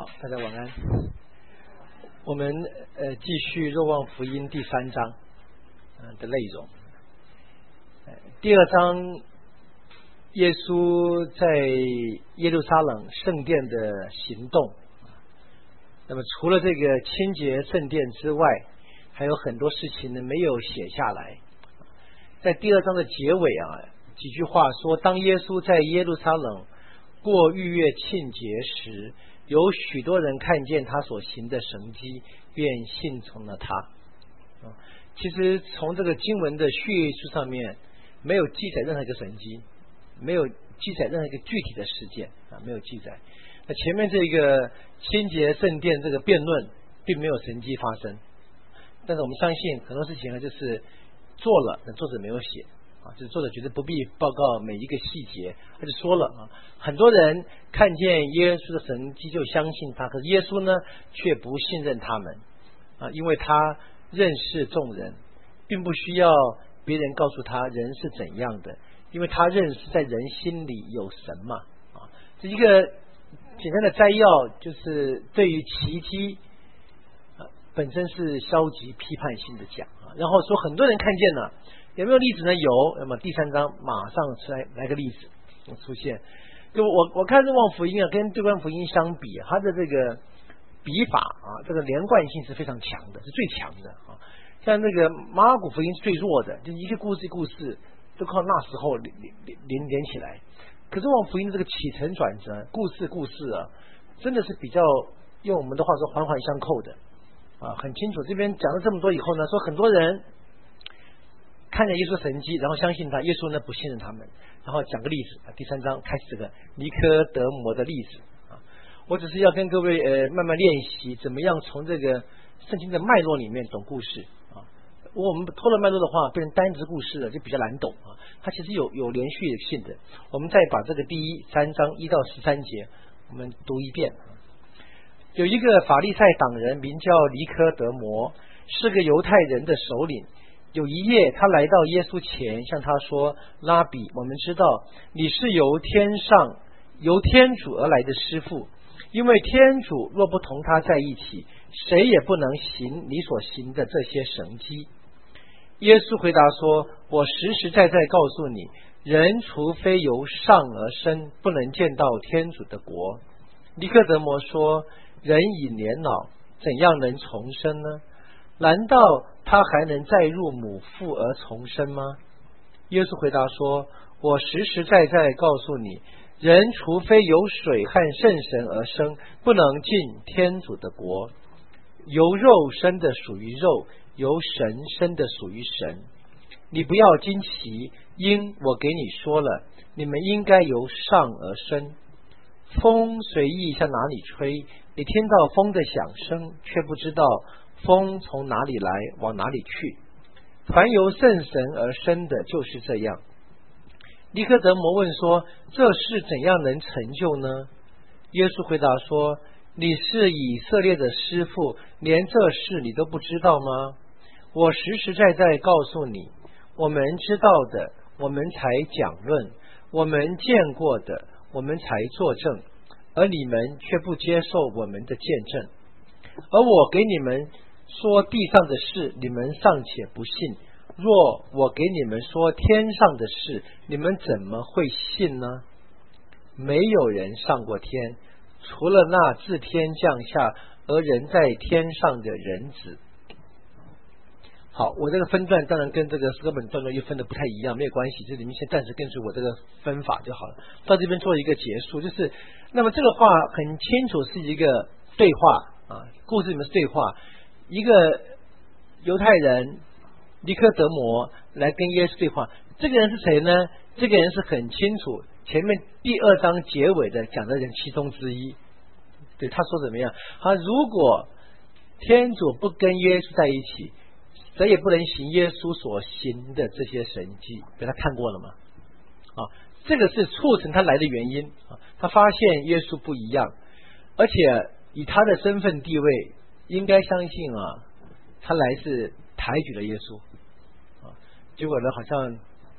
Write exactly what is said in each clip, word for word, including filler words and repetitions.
好，大家晚安。我们呃继续《若望福音》第三章嗯、呃、的内容。呃、第二章，耶稣在耶路撒冷圣殿的行动。那么除了这个清洁圣殿之外，还有很多事情呢没有写下来。在第二章的结尾啊，几句话说：当耶稣在耶路撒冷过逾越庆节时，有许多人看见他所行的神迹，便信从了他。其实从这个经文的叙述上面，没有记载任何一个神迹，没有记载任何一个具体的事件啊，没有记载。那前面这个清洁圣殿这个辩论，并没有神迹发生。但是我们相信很多事情呢，就是做了，但作者没有写啊，就是作者觉得不必报告每一个细节，他就说了啊，很多人看见耶稣的神迹就相信他，可是耶稣呢却不信任他们啊，因为他认识众人，并不需要别人告诉他人是怎样的，因为他认识在人心里有神嘛啊。这一个简单的摘要，就是对于奇迹本身是消极批判性的讲啊，然后说很多人看见了，有没有例子呢？有。那么第三章马上来来个例子出现。就我我看《若望福音》啊，跟《对观福音》相比，它的这个笔法啊，这个连贯性是非常强的，是最强的啊。像那个马可福音是最弱的，就一个故事一个故事都靠那时候连连连连起来。可是《若望福音》的这个起承转折，故事故事啊，真的是比较用我们的话说环环相扣的。啊，很清楚。这边讲了这么多以后呢，说很多人看见耶稣神迹，然后相信他，耶稣呢不信任他们。然后讲个例子，第三章开始这个尼科德摩的例子啊。我只是要跟各位呃慢慢练习，怎么样从这个圣经的脉络里面懂故事啊。如果我们脱了脉络的话，变成单只故事了，就比较难懂啊。它其实有有连续性的。我们再把这个第一三章一到十三节我们读一遍。有一个法利赛党人名叫尼科德摩，是个犹太人的首领。有一夜，他来到耶稣前，向他说：拉比，我们知道你是由天上由天主而来的师傅，因为天主若不同他在一起，谁也不能行你所行的这些神迹。耶稣回答说：我实实在在告诉你，人除非由上而生，不能见到天主的国。尼科德摩说：人已年老，怎样能重生呢？难道他还能再入母腹而重生吗？耶稣回答说：我实实在在告诉你，人除非由水和圣神而生，不能进天主的国。由肉生的属于肉，由神生的属于神。你不要惊奇，因我给你说了，你们应该由上而生。风随意向哪里吹，你听到风的响声，却不知道风从哪里来，往哪里去。凡由圣神而生的，就是这样。尼科德摩问说：这事怎样能成就呢？耶稣回答说：你是以色列的师傅，连这事你都不知道吗？我实实在在告诉你，我们知道的，我们才讲论；我们见过的，我们才作证，而你们却不接受我们的见证。而我给你们说地上的事，你们尚且不信，若我给你们说天上的事，你们怎么会信呢？没有人上过天，除了那自天降下而人在天上的人子。好，我这个分段当然跟这个哥本段落又分的不太一样，没有关系，这里面先暂时跟随我这个分法就好了。到这边做一个结束，就是那么这个话很清楚是一个对话啊，故事里面是对话，一个犹太人尼科德摩来跟耶稣对话。这个人是谁呢？这个人是很清楚前面第二章结尾的讲的人其中之一。对，他说怎么样？他如果天主不跟耶稣在一起，谁也不能行耶稣所行的这些神迹。被他看过了吗？啊，这个是促成他来的原因啊。他发现耶稣不一样，而且以他的身份地位，应该相信啊，他来是抬举了耶稣啊。结果呢，好像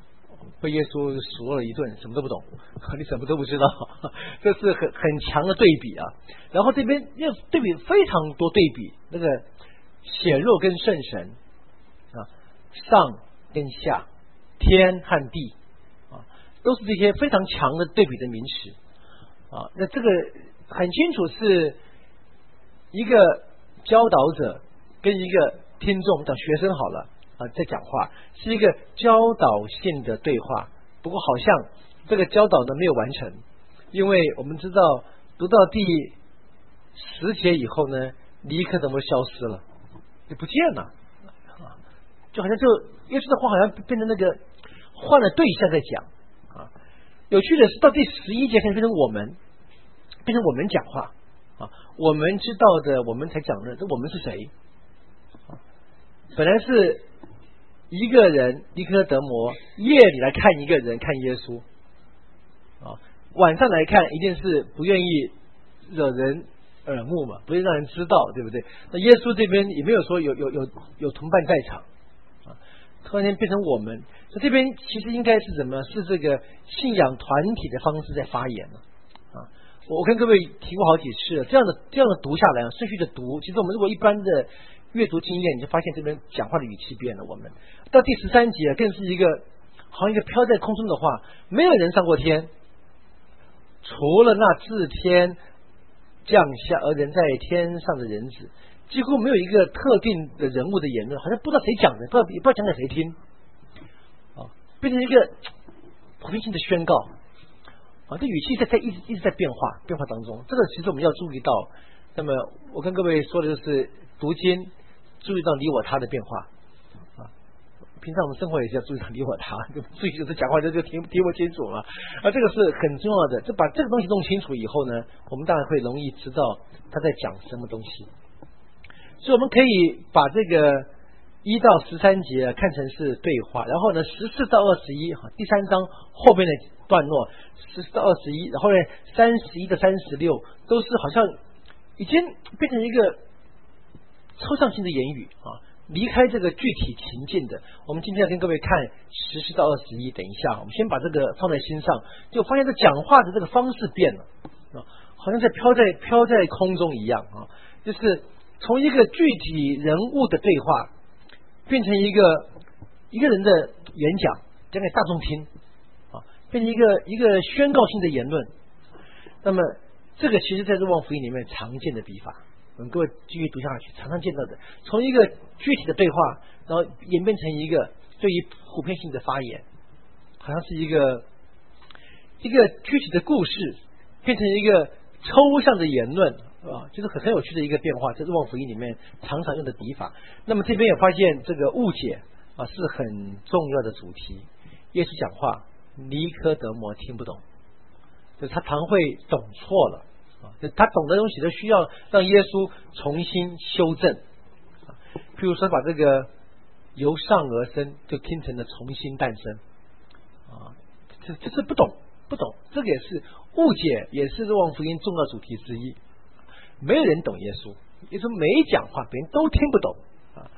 被耶稣数落了一顿，什么都不懂，你什么都不知道，这是很很强的对比啊。然后这边又对比非常多对比，那个显肉跟圣神啊，上跟下，天和地啊，都是这些非常强的对比的名词啊。那这个很清楚是一个教导者跟一个听众，讲学生好了啊，在讲话，是一个教导性的对话。不过好像这个教导呢没有完成，因为我们知道读到第十节以后呢，尼科德摩消失了，就不见了啊，就好像就耶稣的话好像变成那个换了对象在讲啊。有趣的是，到第十一节开始变成我们，变成我们讲话啊，我们知道的，我们才讲的，这我们是谁？本来是一个人尼科德摩夜里来看一个人，看耶稣啊，晚上来看一定是不愿意惹人耳目嘛，不会让人知道，对不对？那耶稣这边也没有说有有有有同伴在场啊，突然间变成我们，那这边其实应该是什么？是这个信仰团体的方式在发言了啊。我跟各位提过好几次了，这样的这样的读下来，顺序的读，其实我们如果一般的阅读经验，你就发现这边讲话的语气变了。我们到第十三节更是一个好像一个飘在空中的话，没有人上过天，除了那自天降下而人在天上的人子，几乎没有一个特定的人物的言论，好像不知道谁讲的，不知道也不知道讲给谁听啊，变成一个普遍性的宣告啊，这语气在在一直一直在变化变化当中。这个其实我们要注意到。那么我跟各位说的就是读经注意到你我他的变化啊，平常我们生活也是要注意到你我他，注意就是讲话就就听听不清楚了啊，这个是很重要的。就把这个东西弄清楚以后呢，我们当然会容易知道他在讲什么东西。所以我们可以把这个一到十三节看成是对话，然后呢十四到二十一第三章后面的段落十四到二十一，然后呢三十一到三十六都是好像已经变成一个抽象性的言语啊，离开这个具体情境的。我们今天要跟各位看十四到二十一，等一下我们先把这个放在心上，就发现这讲话的这个方式变了啊，好像在飘在飘在空中一样啊，就是从一个具体人物的对话变成一个一个人的演讲，讲给大众听啊，变成一个一个宣告性的言论。那么这个其实在若望福音里面常见的笔法，我们各位继续读下去，常常见到的，从一个具体的对话，然后演变成一个对于普遍性的发言，好像是一个一个具体的故事变成一个抽象的言论啊，就是很很有趣的一个变化，在若望福音里面常常用的笔法。那么这边也发现这个误解啊是很重要的主题。耶稣讲话，尼科德摩听不懂，就他常会懂错了啊，他懂的东西都需要让耶稣重新修正。譬如说把这个由上而生就听成了重新诞生啊，这这是不懂不懂，这个也是误解，也是若望福音重要主题之一。没有人懂耶稣，耶稣没讲话，别人都听不懂啊。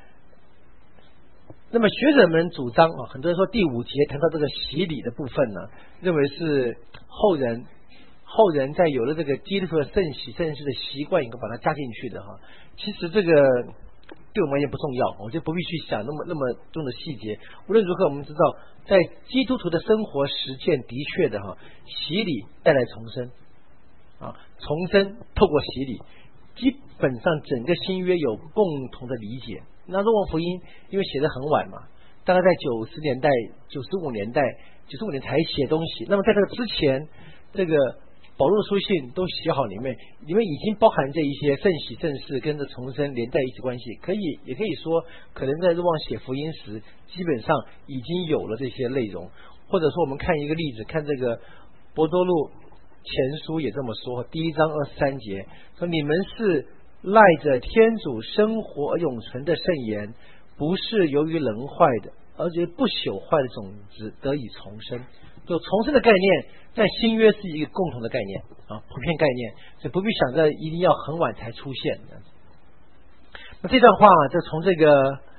那么学者们主张啊，很多人说第五节谈到这个洗礼的部分呢，认为是后人后人在有了这个基督徒的圣洗圣事的习惯以后把它加进去的哈。其实这个对我们也不重要，我就不必去想那么那么重的细节。无论如何，我们知道在基督徒的生活实践的确的哈，洗礼带来重生啊，重生透过洗礼，基本上整个新约有共同的理解。那若望福音因为写得很晚嘛，大概在九十年代、九十五年代、九十五年才写东西。那么在这个之前，这个保罗书信都写好，里面里面已经包含这一些圣洗圣事跟着重生连在一起关系，可以也可以说，可能在若望写福音时，基本上已经有了这些内容。或者说，我们看一个例子，看这个伯多禄前书也这么说，第一章二十三节说：“你们是赖着天主生活而永存的圣言，不是由于能坏的，而且不朽坏的种子得以重生。”就重生的概念在新约是一个共同的概念啊，普遍概念，所以不必想着一定要很晚才出现。那这段话就从这个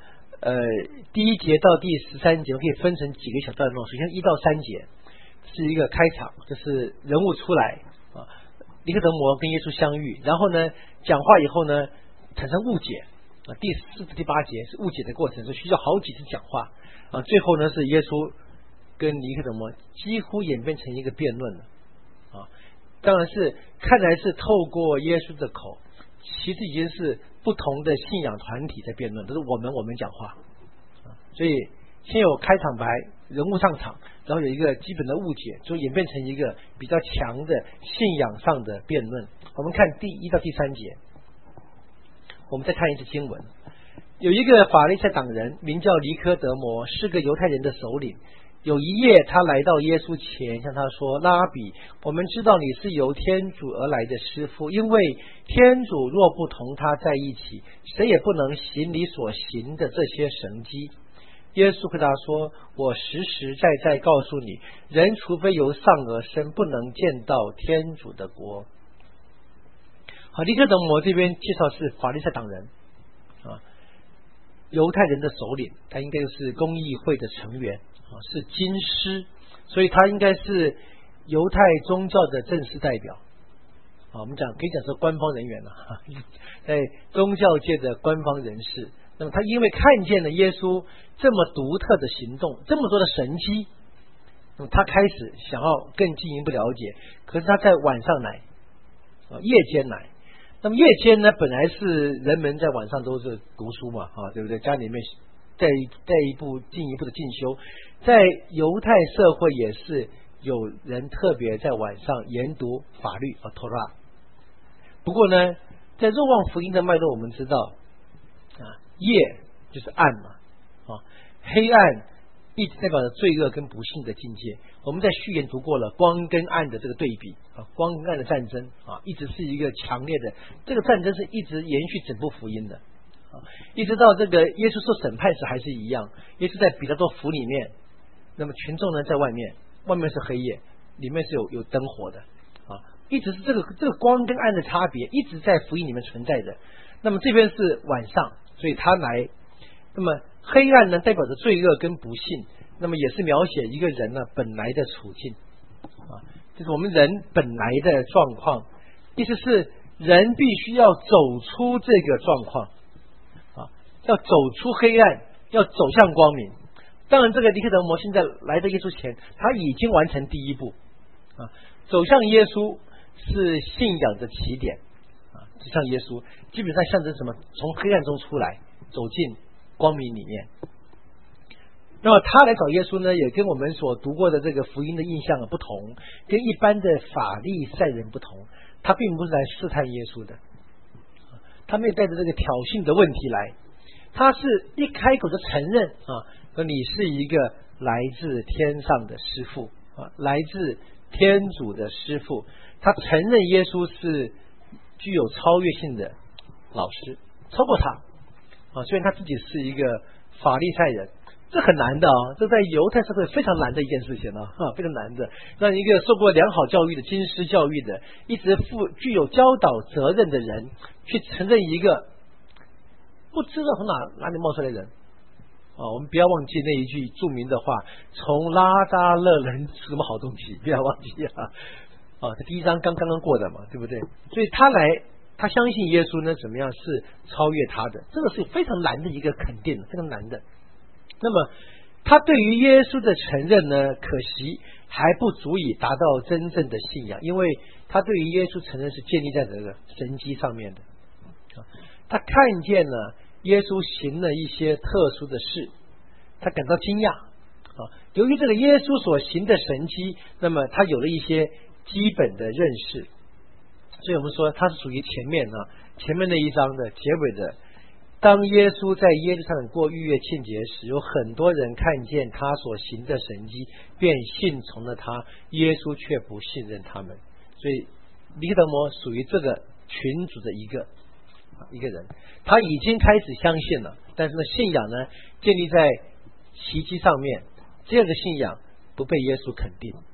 呃第一节到第十三节，我可以分成几个小段落。首先一到三节是一个开场，就是人物出来啊，尼科德摩跟耶稣相遇，然后呢讲话以后呢产生误解啊，第四至第八节是误解的过程，是需要好几次讲话啊，最后呢是耶稣跟尼科德摩几乎演变成一个辩论了啊，当然是看来是透过耶稣的口，其实已经是不同的信仰团体在辩论，都是我们我们讲话啊，所以先有开场白，人物上场，然后有一个基本的误解，就演变成一个比较强的信仰上的辩论。我们看第一到第三节，我们再看一次经文。有一个法利赛党人名叫尼科德摩，是个犹太人的首领。有一夜，他来到耶稣前，向他说：拉比，我们知道你是由天主而来的师傅，因为天主若不同他在一起，谁也不能行你所行的这些神迹。耶稣回答说：我实实在在告诉你，人除非由上而生，不能见到天主的国。好，尼科德摩这边介绍是法利赛党人啊，犹太人的首领，他应该是公议会的成员，是经师，所以他应该是犹太宗教的正式代表啊，我们讲可以讲说官方人员了，在宗教界的官方人士。那么他因为看见了耶稣这么独特的行动，这么多的神迹，那么他开始想要更进一步了解。可是他在晚上来啊，夜间来。那么夜间呢，本来是人们在晚上都是读书嘛，啊，对不对？家里面再再一步进一步的进修，在犹太社会也是有人特别在晚上研读法律啊，托拉。不过呢，在若望福音的脉络，我们知道啊，夜就是暗嘛，啊，黑暗一直代表着罪恶跟不幸的境界。我们在序言读过了光跟暗的这个对比啊，光跟暗的战争啊，一直是一个强烈的，这个战争是一直延续整部福音的啊，一直到这个耶稣受审判时还是一样。耶稣在比拉多府里面，那么群众呢在外面，外面是黑夜，里面是有有灯火的啊，一直是这个这个光跟暗的差别，一直在福音里面存在的。那么这边是晚上，所以他来，那么黑暗呢代表着罪恶跟不幸，那么也是描写一个人呢本来的处境啊，就是我们人本来的状况，意思是人必须要走出这个状况啊，要走出黑暗，要走向光明。当然这个尼科德摩现在来到耶稣前，他已经完成第一步啊，走向耶稣是信仰的起点啊，走向耶稣基本上象征什么？从黑暗中出来，走进光明里面。那么他来找耶稣呢，也跟我们所读过的这个福音的印象不同，跟一般的法利赛人不同。他并不是来试探耶稣的，他没有带着这个挑衅的问题来，他是一开口就承认啊，说你是一个来自天上的师傅啊，来自天主的师傅。他承认耶稣是具有超越性的老师，超过他啊，虽然他自己是一个法利赛人。这很难的啊，这在犹太社会非常难的一件事情啊，非常难的，让一个受过良好教育的经师教育的，一直负具有教导责任的人，去承认一个不知道从哪哪里冒出来的人啊。我们不要忘记那一句著名的话：从拉扎勒人什么好东西，不要忘记啊！啊，这第一章刚刚刚过的嘛，对不对？所以他来，他相信耶稣呢，怎么样是超越他的，这个是非常难的一个肯定，非常难的。那么他对于耶稣的承认呢，可惜还不足以达到真正的信仰，因为他对于耶稣承认是建立在这个神迹上面的。他看见了耶稣行了一些特殊的事，他感到惊讶啊。由于这个耶稣所行的神迹，那么他有了一些基本的认识，所以我们说他是属于前面啊，前面那一章的结尾的。当耶稣在耶路撒冷过逾越庆节时，有很多人看见他所行的神迹，便信从了他，耶稣却不信任他们。所以尼科德摩属于这个群组的一个一个人，他已经开始相信了，但是呢，信仰呢建立在奇迹上面，这样的信仰不被耶稣肯定。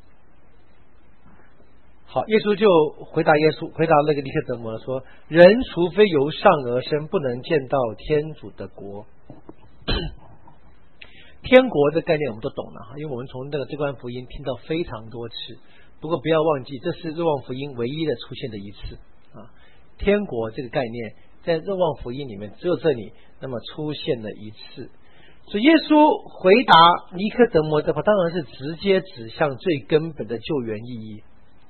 好，耶稣就回答耶稣，回答那个尼科德摩说：人除非由上而生，不能见到天主的国。 天国的概念我们都懂了，因为我们从这个这段福音听到非常多次。不过不要忘记，这是若望福音唯一的出现的一次啊！天国这个概念在若望福音里面只有这里那么出现了一次。所以耶稣回答尼科德摩的话，当然是直接指向最根本的救援意义。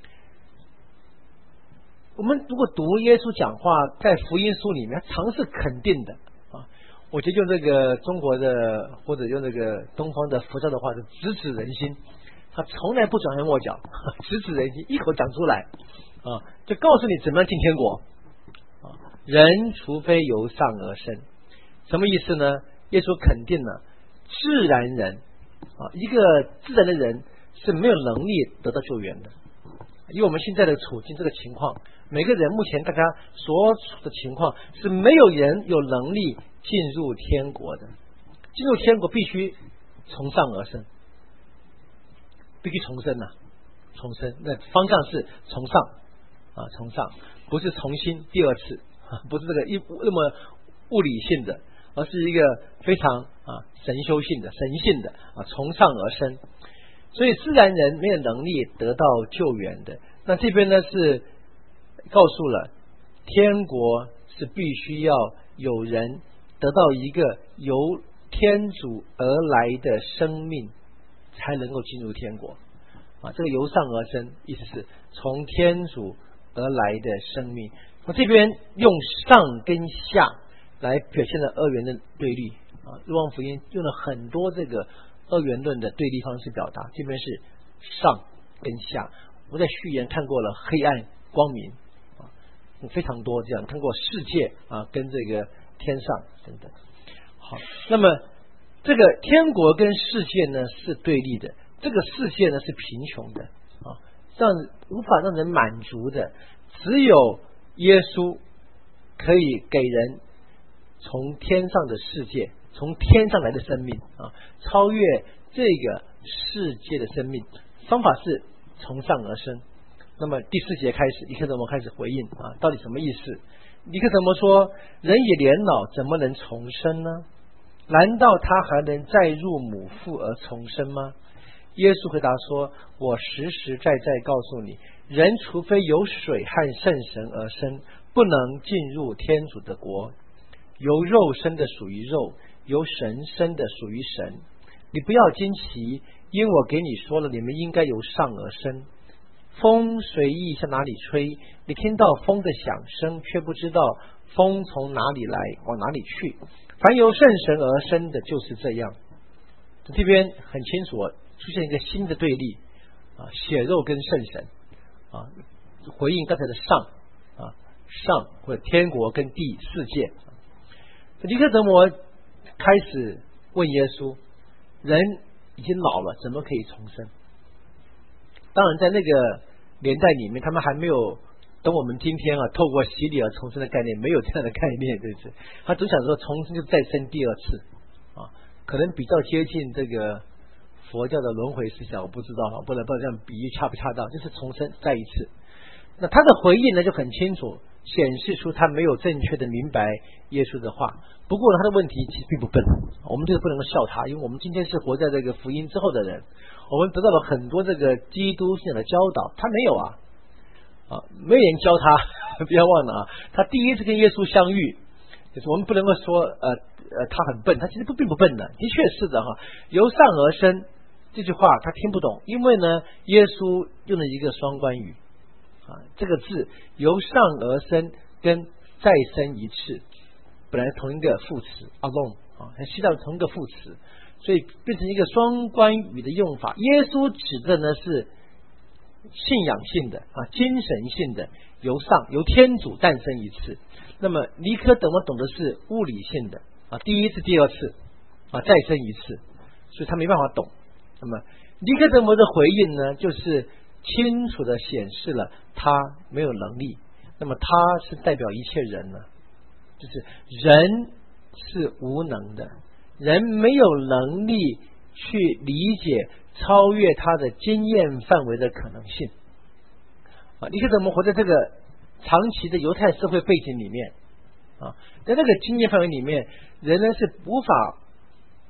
我们如果读耶稣讲话，在福音书里面，常是肯定的啊。我觉得用这个中国的或者用这个东方的佛教的话，是直指人心。他从来不转弯抹角，直指人心，一口讲出来啊，就告诉你怎么样进天国啊。人除非由上而生，什么意思呢？耶稣肯定了自然人啊，一个自然的人是没有能力得到救援的。以我们现在的处境，这个情况，每个人目前大家所处的情况是没有人有能力进入天国的。进入天国必须从上而生，必须重生呐、啊，重生。那方向是从上啊，从上，不是重新第二次，啊、不是这个一那么物理性的，而是一个非常啊神修性的、神性的啊，从上而生。所以自然人没有能力得到救援的。那这边呢是告诉了天国是必须要有人得到一个由天主而来的生命，才能够进入天国啊。这个由上而生，意思是从天主而来的生命。我这边用上跟下来表现了二元的对立啊。若望福音用了很多这个二元论的对立方式表达，这边是上跟下。我在序言看过了黑暗光明啊，非常多这样，看过世界啊跟这个天上等等。好，那么这个天国跟世界呢是对立的，这个世界呢是贫穷的啊，让无法让人满足的，只有耶稣可以给人从天上的世界，从天上来的生命啊，超越这个世界的生命。方法是从上而生。那么第四节开始，尼科德摩开始回应啊，到底什么意思？尼科德摩说：人已年老，怎么能重生呢？难道他还能再入母腹而重生吗？耶稣回答说：我实实在在告诉你，人除非有水和圣神而生，不能进入天主的国。由肉生的属于肉，由神生的属于神。你不要惊奇，因我给你说了，你们应该由上而生。风随意向哪里吹，你听到风的响声，却不知道风从哪里来，往哪里去。凡由圣神而生的，就是这样。这边很清楚，出现一个新的对立啊，血肉跟圣神啊，回应刚才的上啊，上或者天国跟地世界。尼科德摩开始问耶稣：人已经老了，怎么可以重生？当然，在那个年代里面，他们还没有等我们今天啊，透过洗礼而重生的概念，没有这样的概念，对不对？他总想说重生就再生第二次啊，可能比较接近这个佛教的轮回思想，我不知道，不能不知道这样比喻恰不恰当，就是重生再一次。那他的回应呢就很清楚，显示出他没有正确的明白耶稣的话。不过他的问题其实并不笨，我们这个不能够笑他，因为我们今天是活在这个福音之后的人，我们得到了很多这个基督信仰的教导，他没有啊，啊，没有人教他，不要忘了啊，他第一次跟耶稣相遇，就是我们不能够说呃呃他很笨，他其实不并不笨的，的确是的哈，由上而生这句话他听不懂，因为呢耶稣用了一个双关语啊，这个字由上而生跟再生一次本来同一个副词 alone 啊，希腊同一个副词，所以变成一个双关语的用法。耶稣指的呢是信仰性的啊，精神性的，由上由天主诞生一次。那么尼科德摩懂的是物理性的啊，第一次第二次啊再生一次，所以他没办法懂。那么尼科德摩的回应呢，就是清楚的显示了他没有能力。那么他是代表一切人呢，就是人是无能的，人没有能力去理解超越他的经验范围的可能性啊。尼科德摩活在这个长期的犹太社会背景里面啊，在那个经验范围里面，人呢是无法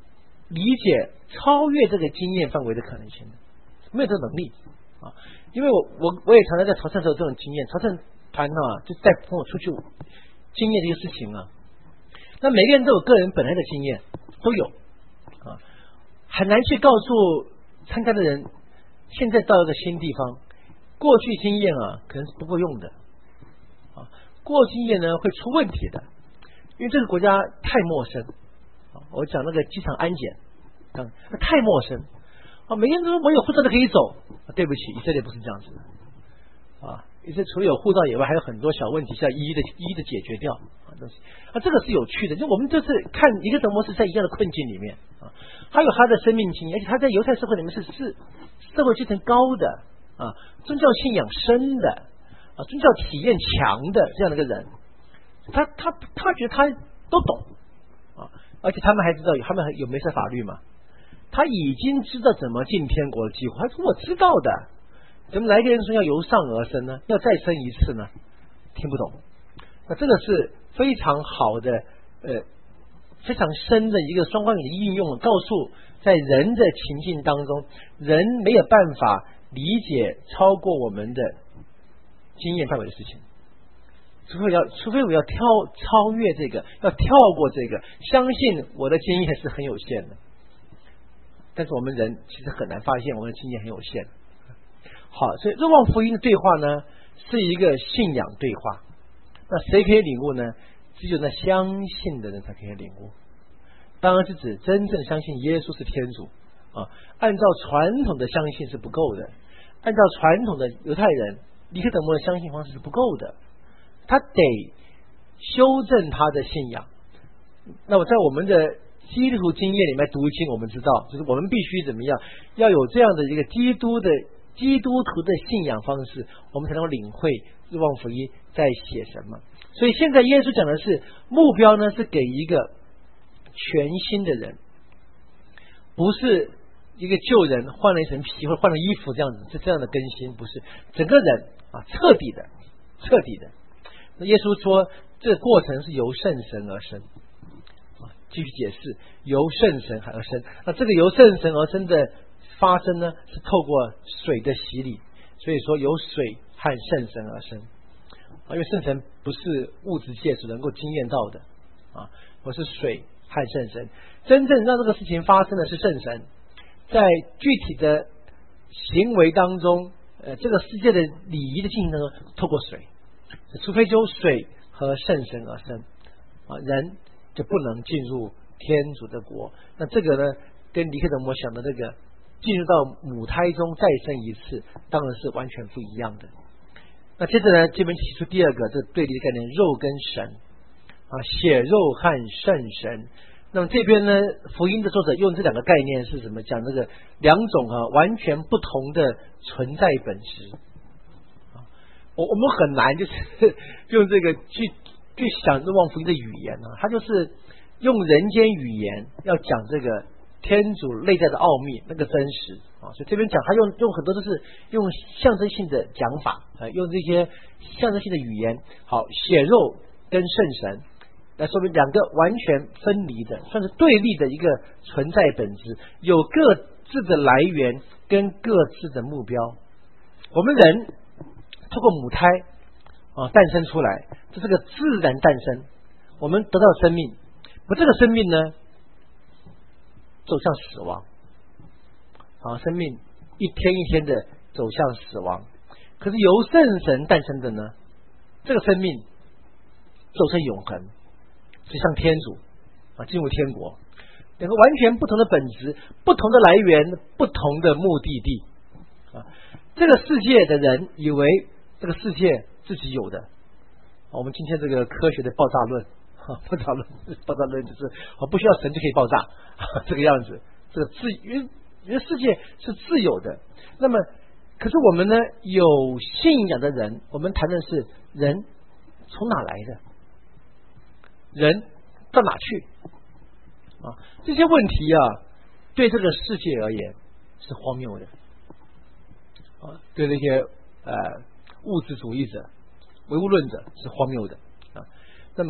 理解超越这个经验范围的可能性的，没有这个能力啊。因为我我我也常常在朝圣时候有这种经验，朝圣团啊就带朋友出去经验这些事情啊。那每个人都有个人本来的经验，都有啊，很难去告诉参加的人，现在到一个新地方，过去经验啊可能是不够用的啊，过去经验呢会出问题的，因为这个国家太陌生啊。我讲那个机场安检，嗯，太陌生啊，每个人都说我有护照就可以走，啊、对不起，以色列不是这样子的啊。以色列除了有护照以外，还有很多小问题需要一一的一一的解决掉啊东西啊，这个是有趣的。就我们这次看尼哥底母是在一样的困境里面啊，还有他的生命经验，而且他在犹太社会里面是是社会阶层高的啊，宗教信仰深的啊，宗教体验强的这样的一个人，他他他觉得他都懂啊，而且他们还知道他们有梅瑟法律嘛，他已经知道怎么进天国的机会，他说我知道的。怎么来个人说要由上而生呢？要再生一次呢？听不懂。那这个是非常好的，呃，非常深的一个双关语的应用，告诉在人的情境当中，人没有办法理解超过我们的经验范围的事情，除非要，除非我要跳超越这个，要跳过这个，相信我的经验是很有限的。但是我们人其实很难发现我们的经验很有限。好，所以若望福音的对话呢，是一个信仰对话。那谁可以领悟呢？只有那相信的人才可以领悟。当然是指真正相信耶稣是天主啊。按照传统的相信是不够的，按照传统的犹太人尼哥底母的相信方式是不够的，他得修正他的信仰。那么在我们的基督徒经验里面读经，我们知道，就是我们必须怎么样，要有这样的一个基督的。基督徒的信仰方式，我们才能领会若望福音在写什么。所以现在耶稣讲的是目标呢，是给一个全新的人，不是一个旧人换了一层皮或者换了衣服这样子，是这样的更新，不是整个人啊，彻底的，彻底的。那耶稣说，这个过程是由圣神而生啊，继续解释由圣神而生。那这个由圣神而生的发生呢，是透过水的洗礼，所以说由水和圣神而生啊，因为圣神不是物质界所能够经验到的啊，而是水和圣神。真正让这个事情发生的是圣神，在具体的行为当中，呃，这个世界的礼仪的进行当中，透过水，除非由水和圣神而生啊，人就不能进入天主的国。那这个呢，跟尼哥底母想的这个进入到母胎中再生一次，当然是完全不一样的。那接着呢，这边提出第二个这对立的概念，肉跟神啊，血肉和圣神。那么这边呢，福音的作者用这两个概念是什么？讲这个两种啊完全不同的存在本质啊。我我们很难就是用这个去去想若望福音的语言啊，它就是用人间语言要讲这个天主内在的奥秘，那个真实啊，所以这边讲他用用很多都是用象征性的讲法啊，用这些象征性的语言。好，血肉跟圣神来说明两个完全分离的，算是对立的一个存在本质，有各自的来源跟各自的目标。我们人透过母胎啊诞生出来，这是个自然诞生，我们得到生命，不这个生命呢走向死亡啊，生命一天一天的走向死亡。可是由圣神诞生的呢，这个生命走向永恒，就像天主啊进入天国，两个完全不同的本质，不同的来源，不同的目的地啊。这个世界的人以为这个世界自己有的，我们今天这个科学的爆炸论。爆炸论，爆炸论就是我不需要神就可以爆炸，这个样子。这个自因为因为世界是自由的，那么可是我们呢有信仰的人，我们谈的是人从哪来的，人到哪去啊？这些问题啊，对这个世界而言是荒谬的啊，对那些呃物质主义者、唯物论者是荒谬的啊。那么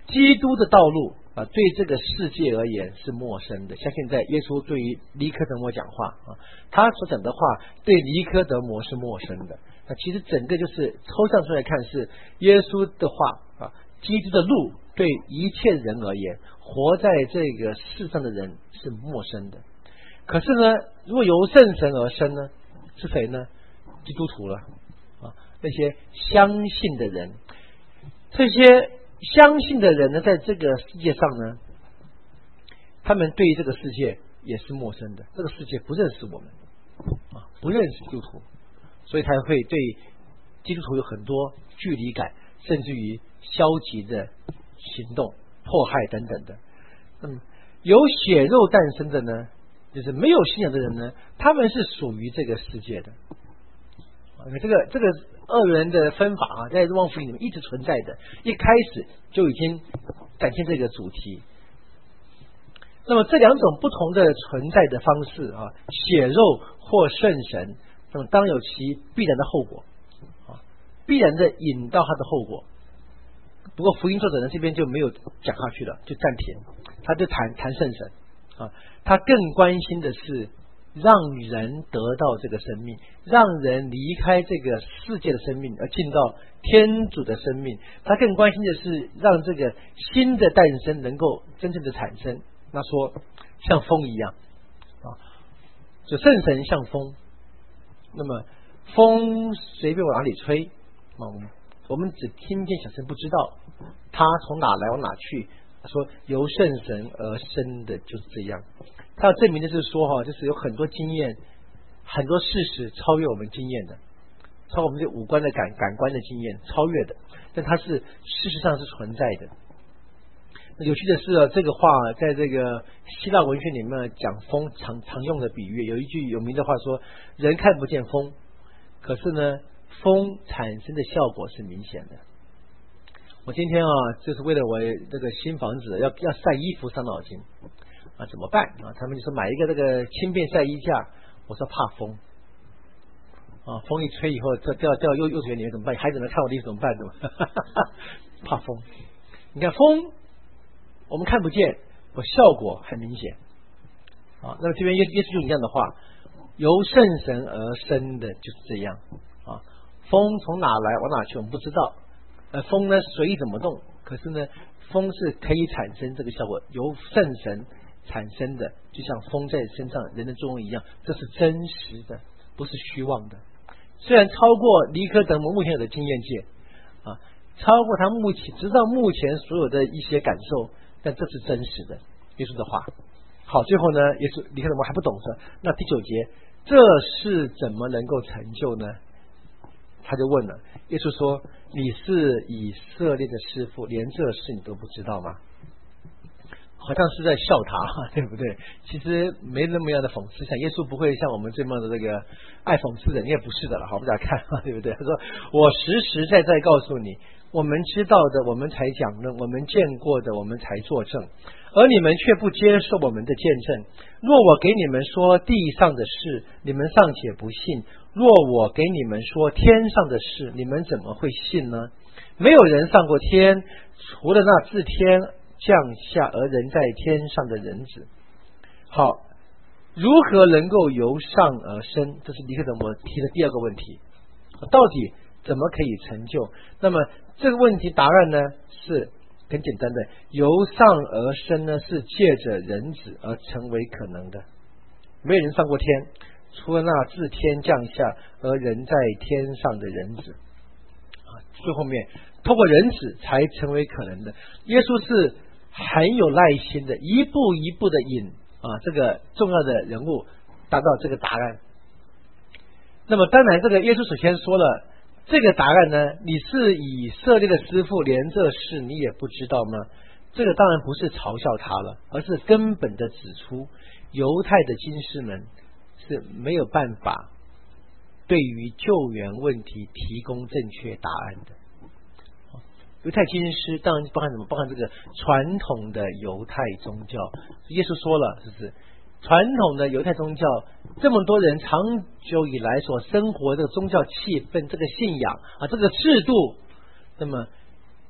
基督的道路啊，对这个世界而言是陌生的。像现在耶稣对于尼科德摩讲话啊，他所讲的话对尼科德摩是陌生的。那其实整个就是抽象出来看，是耶稣的话啊，基督的路对一切人而言，活在这个世上的人是陌生的。可是呢，如果由圣神而生呢，是谁呢？基督徒了啊，那些相信的人，这些相信的人呢，在这个世界上呢，他们对于这个世界也是陌生的，这个世界不认识我们啊，不认识基督徒，所以才会对基督徒有很多距离感，甚至于消极的行动、迫害等等的。嗯，由血肉诞生的呢，就是没有信仰的人呢，他们是属于这个世界的。这个这个二元的分法啊，在若望福音里面一直存在的，一开始就已经展现这个主题。那么这两种不同的存在的方式啊，血肉或圣神，那么当有其必然的后果啊，必然的引到它的后果。不过福音作者呢这边就没有讲下去了，就暂停，他就谈谈圣神啊，他更关心的是让人得到这个生命，让人离开这个世界的生命而进到天主的生命。他更关心的是让这个新的诞生能够真正的产生。那说像风一样啊，就圣神像风，那么风随便往哪里吹啊，我们只听见小声，不知道它从哪来往哪去。说由圣神而生的就是这样。他要证明的是说哈，就是有很多经验，很多事实超越我们经验的，超越我们这五官的感感官的经验，超越的，但它是事实上是存在的。那有趣的是啊，这个话在这个希腊文学里面讲风常常用的比喻，有一句有名的话说，人看不见风，可是呢，风产生的效果是明显的。我今天啊，就是为了我这个新房子要要晒衣服伤脑筋啊，怎么办啊？他们就说买一个这个轻便晒衣架，我说怕风啊，风一吹以后掉掉掉幼幼稚园里面怎么办？孩子们看我的衣服怎么办？怎么怕风？你看风我们看不见，我效果很明显啊。那么这边耶耶稣用这样的话，由圣神而生的就是这样啊。风从哪来往哪去我们不知道。呃，风呢随意怎么动，可是呢，风是可以产生这个效果，由圣神产生的，就像风在身上人的作用一样，这是真实的，不是虚妄的。虽然超过尼科德摩目前有的经验界啊，超过他目前直到目前所有的一些感受，但这是真实的。耶稣的话，好，最后呢，耶稣尼科德摩还不懂说，那第九节这是怎么能够成就呢？他就问了，耶稣说，你是以色列的师傅，连这事你都不知道吗？好像是在笑他，对不对？其实没那么样的讽刺，像耶稣不会像我们这么的这个爱讽刺人，也不是的了，好，不大家看，对不对？他说，我实实在在告诉你，我们知道的我们才讲论，我们见过的我们才作证，而你们却不接受我们的见证。若我给你们说地上的事，你们尚且不信，若我给你们说天上的事，你们怎么会信呢？没有人上过天，除了那自天降下而人在天上的人子。好，如何能够由上而生？这是尼科德摩提的第二个问题，到底怎么可以成就？那么这个问题答案呢是很简单的，由上而生呢是借着人子而成为可能的。没有人上过天，除了那自天降下而人在天上的人子啊，最后面透过人子才成为可能的。耶稣是很有耐心的，一步一步的引啊这个重要的人物达到这个答案。那么当然这个耶稣首先说了这个答案呢，你是以色列的师傅，连这事你也不知道吗？这个当然不是嘲笑他了，而是根本的指出犹太的经师们是没有办法对于救援问题提供正确答案的。犹太经师当然包含什么？包含这个传统的犹太宗教。耶稣说了，是不是传统的犹太宗教这么多人长久以来所生活的宗教气氛，这个信仰啊，这个制度，那么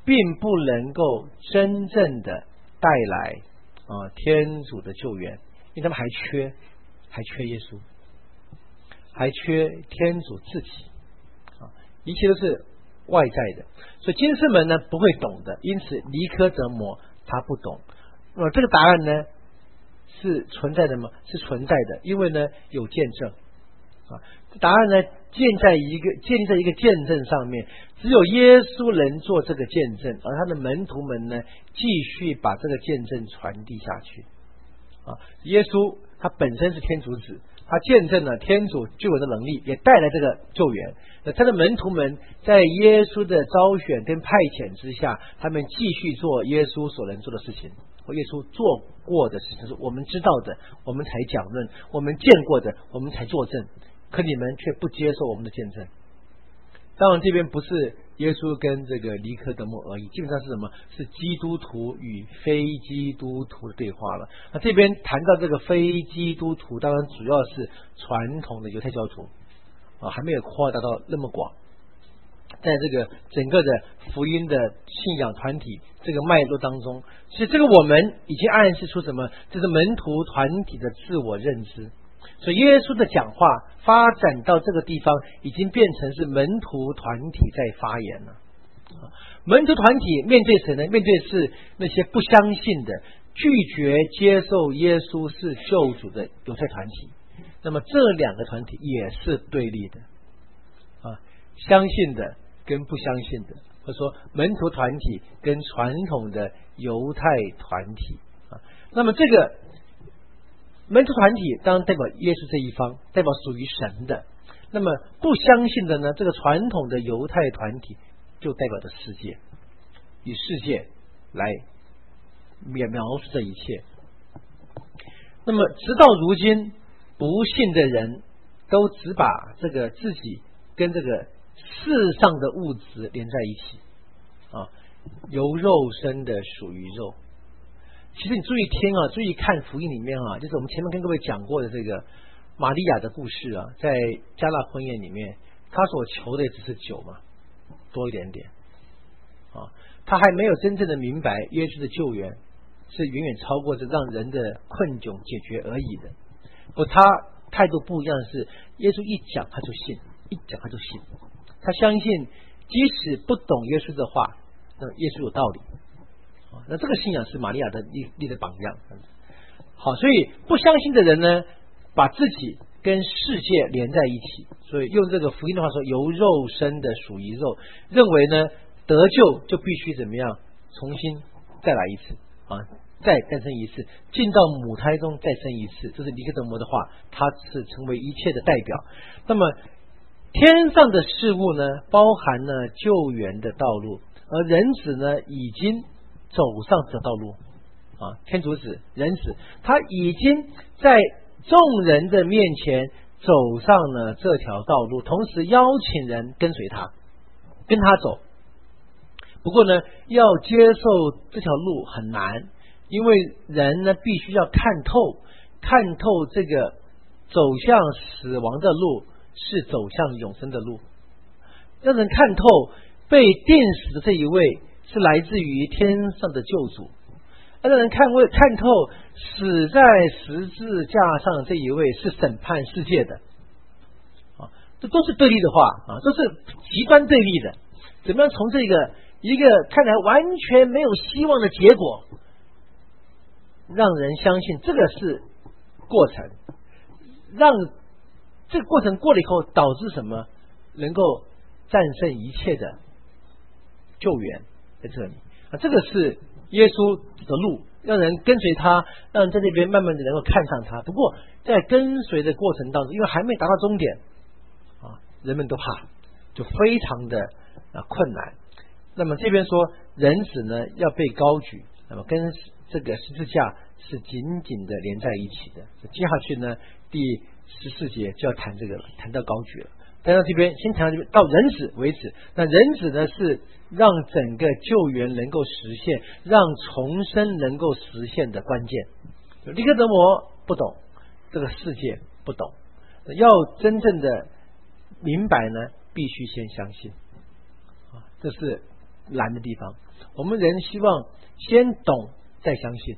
并不能够真正的带来啊天主的救援，因为他们还缺还缺耶稣，还缺天主自己啊，一切都是外在的，所以金士们呢不会懂的，因此尼科德摩他不懂。那么这个答案呢是存在的吗？是存在的，因为呢有见证啊。答案呢建在一个建立在一个见证上面，只有耶稣能做这个见证，而他的门徒们呢继续把这个见证传递下去啊。耶稣他本身是天主子，他见证了天主救援的能力，也带来这个救援。那他的门徒们在耶稣的招选跟派遣之下，他们继续做耶稣所能做的事情，或耶稣做过的事情，是我们知道的，我们才讲论；我们见过的，我们才作证。可你们却不接受我们的见证。当然，这边不是耶稣跟这个尼科德摩而已，基本上是什么？是基督徒与非基督徒的对话了。那这边谈到这个非基督徒，当然主要是传统的犹太教徒啊，还没有扩大到那么广。在这个整个的福音的信仰团体这个脉络当中，其实这个我们已经暗示出什么？这是门徒团体的自我认知。所以耶稣的讲话发展到这个地方，已经变成是门徒团体在发言了。门徒团体面对谁呢？面对是那些不相信的、拒绝接受耶稣是救主的犹太团体。那么这两个团体也是对立的啊，相信的跟不相信的，或者说门徒团体跟传统的犹太团体啊。那么这个门徒团体当然代表耶稣这一方，代表属于神的。那么不相信的呢，这个传统的犹太团体就代表着世界，以世界来描描述这一切。那么直到如今，不信的人都只把这个自己跟这个世上的物质连在一起啊，由肉生的属于肉。其实你注意听啊，注意看福音里面啊，就是我们前面跟各位讲过的这个玛利亚的故事啊，在加纳婚宴里面，他所求的也只是酒嘛，多一点点啊，他还没有真正的明白耶稣的救援是远远超过这让人的困窘解决而已的。不，他态度不一样，是耶稣一讲他就信，一讲他就信，他相信即使不懂耶稣的话，那耶稣有道理。那这个信仰是玛利亚的立立的榜样。好，所以不相信的人呢，把自己跟世界连在一起，所以用这个福音的话说，由肉生的属于肉，认为呢得救就必须怎么样，重新再来一次啊，再诞生一次，进到母胎中再生一次。这是尼科德摩的话，他是成为一切的代表。那么天上的事物呢，包含了救援的道路，而人子呢已经走上这道路啊，天主子人子他已经在众人的面前走上了这条道路，同时邀请人跟随他，跟他走。不过呢，要接受这条路很难，因为人呢必须要看透看透这个走向死亡的路是走向永生的路，让人看透被钉死的这一位是来自于天上的救主，让人看为看透死在十字架上的这一位是审判世界的啊，这都是对立的话啊，都是极端对立的。怎么样从这个一个看来完全没有希望的结果，让人相信这个是过程，让这个过程过了以后导致什么？能够战胜一切的救援在这里啊，这个是耶稣的路，让人跟随他，让人在这边慢慢的能够看上他。不过在跟随的过程当中，因为还没达到终点啊，人们都怕，就非常的啊困难。那么这边说人子呢要被高举，那么跟这个十字架是紧紧的连在一起的。接下去呢第十四节就要谈这个了，谈到高举了。但到这边先谈到这边到人子为止，那人子呢是让整个救援能够实现，让重生能够实现的关键。尼科德摩不懂，这个世界不懂，要真正的明白呢必须先相信啊，这是难的地方。我们人希望先懂再相信，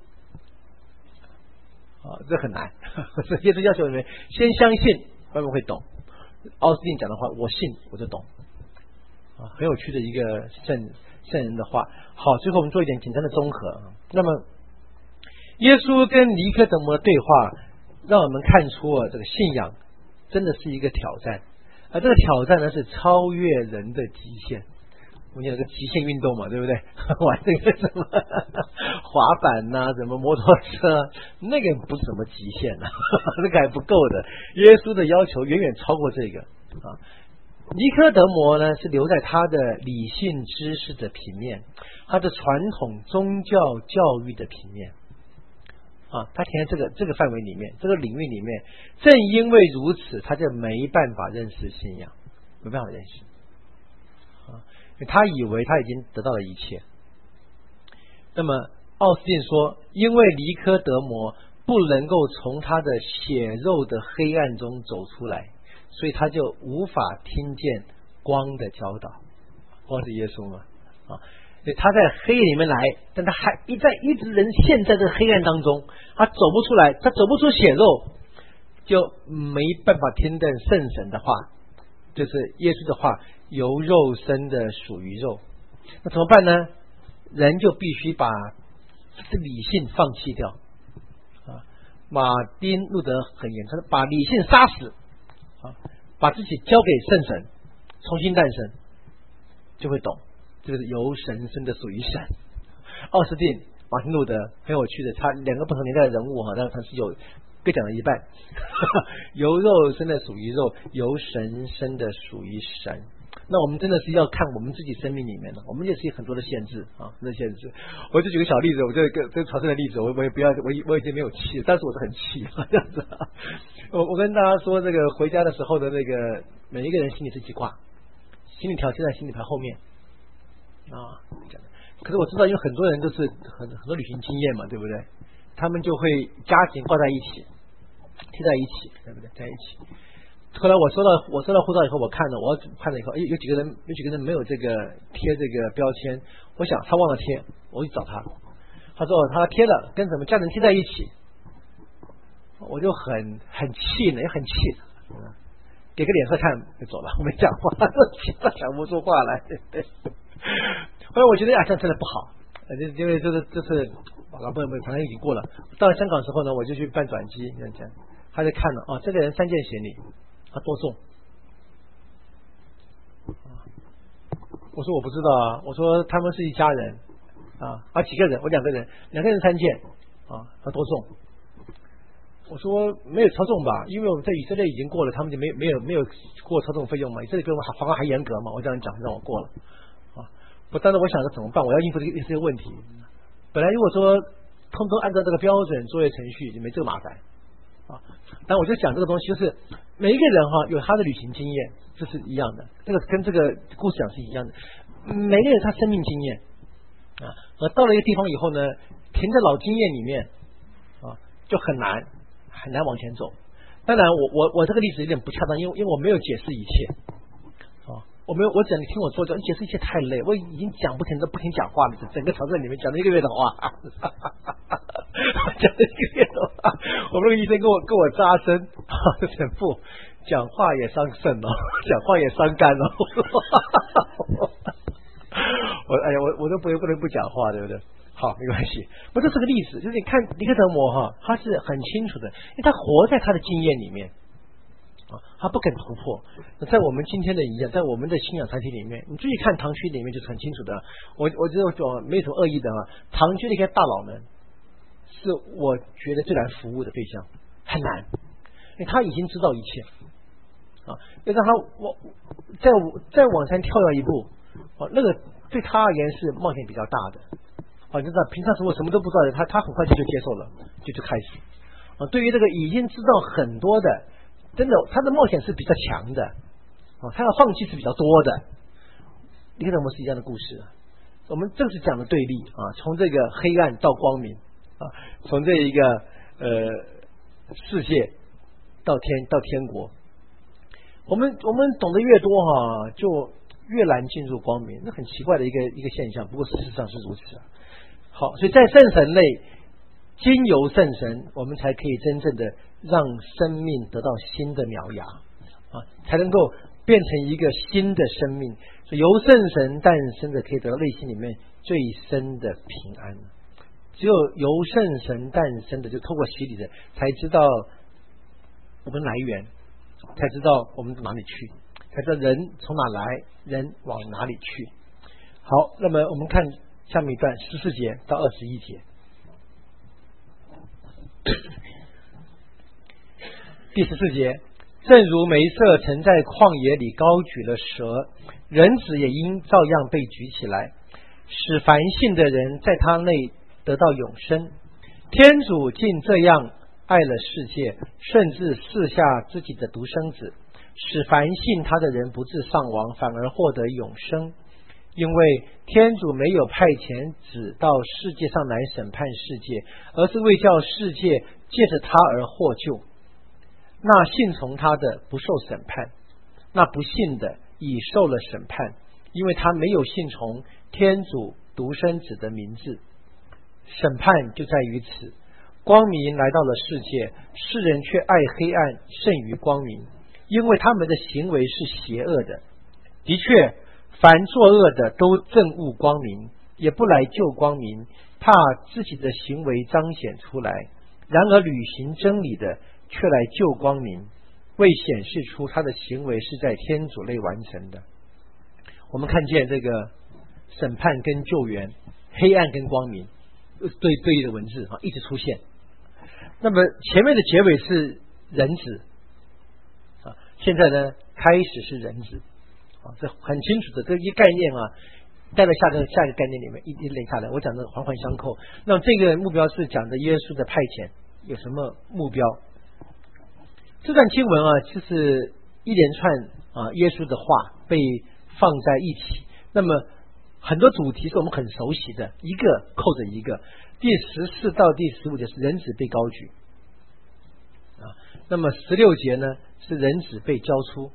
啊，这很难。所以耶稣要求你们先相信，慢慢会懂。奥斯汀讲的话，我信我就懂，啊，很有趣的一个圣圣人的话。好，最后我们做一点简单的综合。那么，耶稣跟尼科德摩的对话，让我们看出啊，这个信仰真的是一个挑战，而这个挑战呢是超越人的极限。我们有个极限运动嘛，对不对？玩那个什么滑板呐、啊，什么摩托车，那个不是什么极限啊，那个还不够的。耶稣的要求远远超过这个啊。尼科德摩呢是留在他的理性知识的平面，他的传统宗教教育的平面啊，他停在这个这个范围里面，这个领域里面。正因为如此，他就没办法认识信仰，没办法认识啊。他以为他已经得到了一切。那么奥斯汀说，因为尼科德摩不能够从他的血肉的黑暗中走出来，所以他就无法听见光的教导。光是耶稣嘛啊，他在黑里面来，但他还一在一直人陷在这个黑暗当中，他走不出来，他走不出血肉，就没办法听见圣神的话，就是耶稣的话，由肉生的属于肉。那怎么办呢？人就必须把理性放弃掉啊。马丁路德很严，他把理性杀死啊，把自己交给圣神，重新诞生，就会懂，就是由神生的属于神。奥斯汀、马丁路德很有趣的，他两个不同年代的人物哈，但他是有各讲了一半，由肉生的属于肉，由神生的属于神。那我们真的是要看我们自己生命里面的，我们也是有很多的限制啊，那限制。我就举个小例子，我就跟这个朝圣的例子，我我也不要，我我已经没有气，但是我是很气这样子。我我跟大家说，这个回家的时候的那个每一个人心里是几挂，心理条就在心理条后面啊。可是我知道，因为很多人都是很很多旅行经验嘛，对不对？他们就会家庭挂在一起，贴在一起，对不对？在一起。后来我收到我收到护照以后，我看了，我看了以后，哎，有几个人有几个人没有这个贴这个标签，我想他忘了贴，我去找他，他说他贴了，跟什么家人贴在一起，我就很很气呢，也很气，给个脸色看就走了，我没讲话，气到讲不出话来。对，后来我觉得啊，这样真的不好，因为这是这是老朋友们常常已经过了。到了香港之后呢，我就去办转机，这样讲，他就看了哦，这个人三件行李。他多重？我说我不知道啊。我说他们是一家人啊，啊几个人？我两个人，两个人三件啊，他多重？我说没有超重吧，因为我们在以色列已经过了，他们就没没有没有过超重费用嘛。以色列比我们防还严格嘛，我这样讲让我过了啊。我当时我想着怎么办？我要应付这个这个问题。本来如果说通通按照这个标准作业程序，就没这个麻烦。啊，但我就讲这个东西，就是每一个人哈有他的旅行经验，这是一样的，这个跟这个故事讲是一样的。每个人他生命经验啊，而到了一个地方以后呢，停在老经验里面啊，就很难很难往前走。当然我，我我这个例子有点不恰当，因为因为我没有解释一切啊，我没有我讲你听我说讲，你解释一切太累，我已经讲不停的不停讲话了，整个场子里面讲了一个月的话。讲了一个月的话，我那个医生跟我跟我扎针啊，神父讲话也伤肾哦，讲话也伤肝哦。我哎呀，我我都不不能不讲话，对不对？好，没关系。不，这是个例子，就是你看尼科德摩哈，他是很清楚的，因为他活在他的经验里面啊，他不肯突破。那在我们今天的一样，在我们的信仰团体里面，你注意看堂区里面就是很清楚的。我我觉得说没什么恶意的啊，堂区的一些大佬们。是我觉得最难服务的对象，很难，因为他已经知道一切啊，要让他往再再往前跳跃一步啊，那个对他而言是冒险比较大的啊。你知道，平常如果什么都不知道的，他他很快就就接受了，就就开始啊。对于这个已经知道很多的，真的他的冒险是比较强的啊，他要放弃是比较多的。尼科德摩是一样的故事，我们正是讲的对立啊，从这个黑暗到光明。啊，从这一个呃世界到天到天国，我们我们懂得越多哈、啊，就越难进入光明，那很奇怪的一个一个现象。不过事实上是如此啊。好，所以在圣神内，经由圣神，我们才可以真正的让生命得到新的苗芽啊，才能够变成一个新的生命。所以由圣神诞生的，可以得到内心里面最深的平安。只有由圣神诞生的，就透过洗礼的，才知道我们来源，才知道我们哪里去，才知道人从哪来，人往哪里去。好，那么我们看下面一段十四节到二十一节。第十四节，正如梅瑟曾在旷野里高举了蛇，人子也应照样被举起来，使凡信的人在他内得到永生。天主竟这样爱了世界，甚至赐下自己的独生子，使凡信他的人不致丧亡，反而获得永生。因为天主没有派遣子到世界上来审判世界，而是为叫世界借着他而获救。那信从他的不受审判，那不信的已受了审判，因为他没有信从天主独生子的名字。审判就在于此，光明来到了世界，世人却爱黑暗胜于光明，因为他们的行为是邪恶的。的确，凡作恶的都憎恶光明，也不来救光明，怕自己的行为彰显出来。然而履行真理的却来救光明，为显示出他的行为是在天主内完成的。我们看见这个审判跟救援，黑暗跟光明对对立的文字一直出现。那么前面的结尾是人子，现在呢开始是人子，这很清楚的这一概念啊，带到下个下一个概念里面一一类下来，我讲的环环相扣。那么这个目标是讲的耶稣的派遣有什么目标？这段经文啊，就是一连串啊耶稣的话被放在一起。那么很多主题是我们很熟悉的，一个扣着一个。第十四到第十五节是人子被高举啊，那么十六节呢是人子被交出，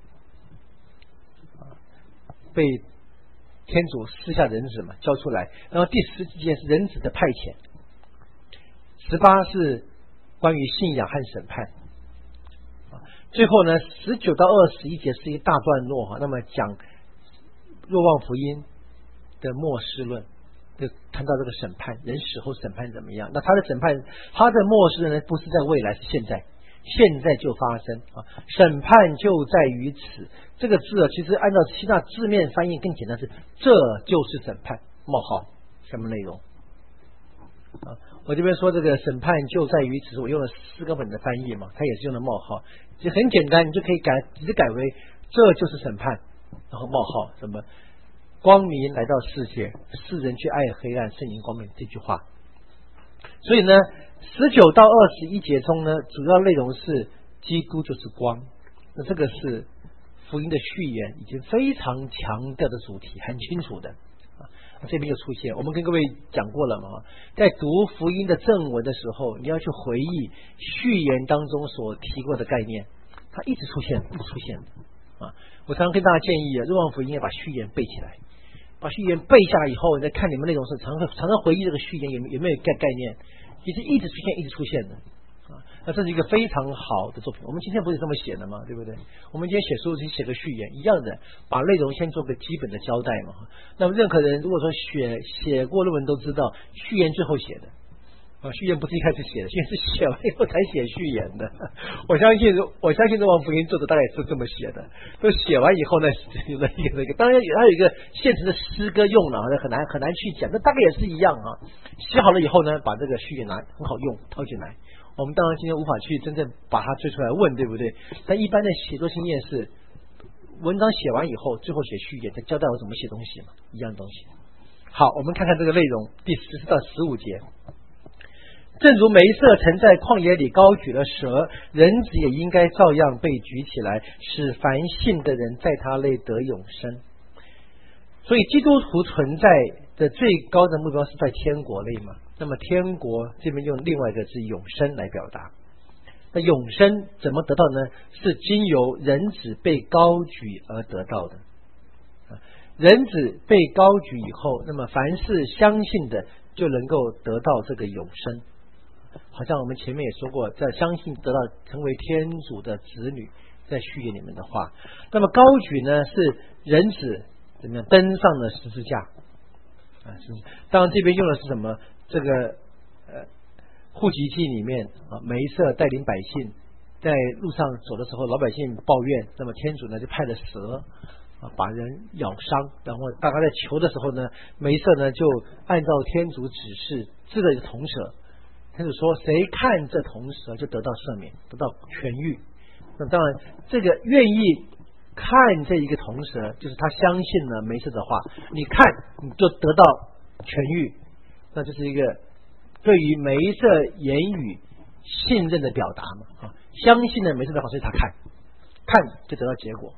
啊，被天主赐下人子嘛，交出来。然后第十节是人子的派遣，十八是关于信仰和审判。最后呢，十九到二十一节是一大段落哈，那么讲若望福音的末世论，就谈到这个审判，人死后审判怎么样？那他的审判，他的末世呢，不是在未来，是现在，现在就发生啊！审判就在于此。这个字啊，其实按照希腊字面翻译更简单是，这就是审判。冒号什么内容？啊，我这边说这个审判就在于此，我用了四个本的翻译嘛，它也是用了冒号，就很简单，你就可以改，直接改为这就是审判，然后冒号什么光明来到世界，世人去爱黑暗胜于光明这句话。所以呢，十九到二十一节中呢，主要内容是基督就是光，那这个是福音的序言，已经非常强调的主题，很清楚的。这边就出现，我们跟各位讲过了嘛，在读福音的正文的时候，你要去回忆序言当中所提过的概念，它一直出现，一直出现啊！我常常跟大家建议啊，若望福音要把序言背起来，把序言背下来以后，你再看你们内容时，常常常常回忆这个序言有有没有概概念，其实一直出现，一直出现的。那这是一个非常好的作品，我们今天不是这么写的吗？对不对？我们今天写书是写个序言一样的，把内容先做个基本的交代嘛。那么任何人如果说写写过论文都知道，序言最后写的啊，序言不是一开始写的，序言是写完以后才写序言的。我相信，我相信这王福音作者大概也是这么写的，都写完以后呢，有了一个那个，当然还有一个现成的诗歌用了，很难很难去讲，那大概也是一样啊。写好了以后呢，把这个序言拿很好用，套进来。我们当然今天无法去真正把它追出来问，对不对？但一般的写作经验是，文章写完以后，最后写序言，再交代我怎么写东西嘛，一样东西。好，我们看看这个内容，第十四到十五节。正如梅瑟曾在旷野里高举了蛇，人子也应该照样被举起来，使凡信的人在他内得永生。所以基督徒存在的最高的目标是在天国内嘛？那么天国这边用另外一个字永生来表达。那永生怎么得到呢？是经由人子被高举而得到的。 人子被高举以后，那么凡是相信的就能够得到这个永生。好像我们前面也说过，在相信得到成为天主的子女，在序言里面的话，那么高举呢是人子怎么样登上了十字架啊？是，当然这边用的是什么？这个呃户籍记里面啊，梅瑟带领百姓在路上走的时候，老百姓抱怨，那么天主呢就派了蛇啊把人咬伤，然后大家在求的时候呢，梅瑟呢就按照天主指示治了一个铜蛇。天主说谁看这铜蛇就得到赦免，得到痊愈。那当然这个愿意看这一个铜蛇，就是他相信了梅瑟的话，你看你就得到痊愈，那就是一个对于梅瑟言语信任的表达嘛。啊，相信了梅瑟的话，所以他看看就得到结果。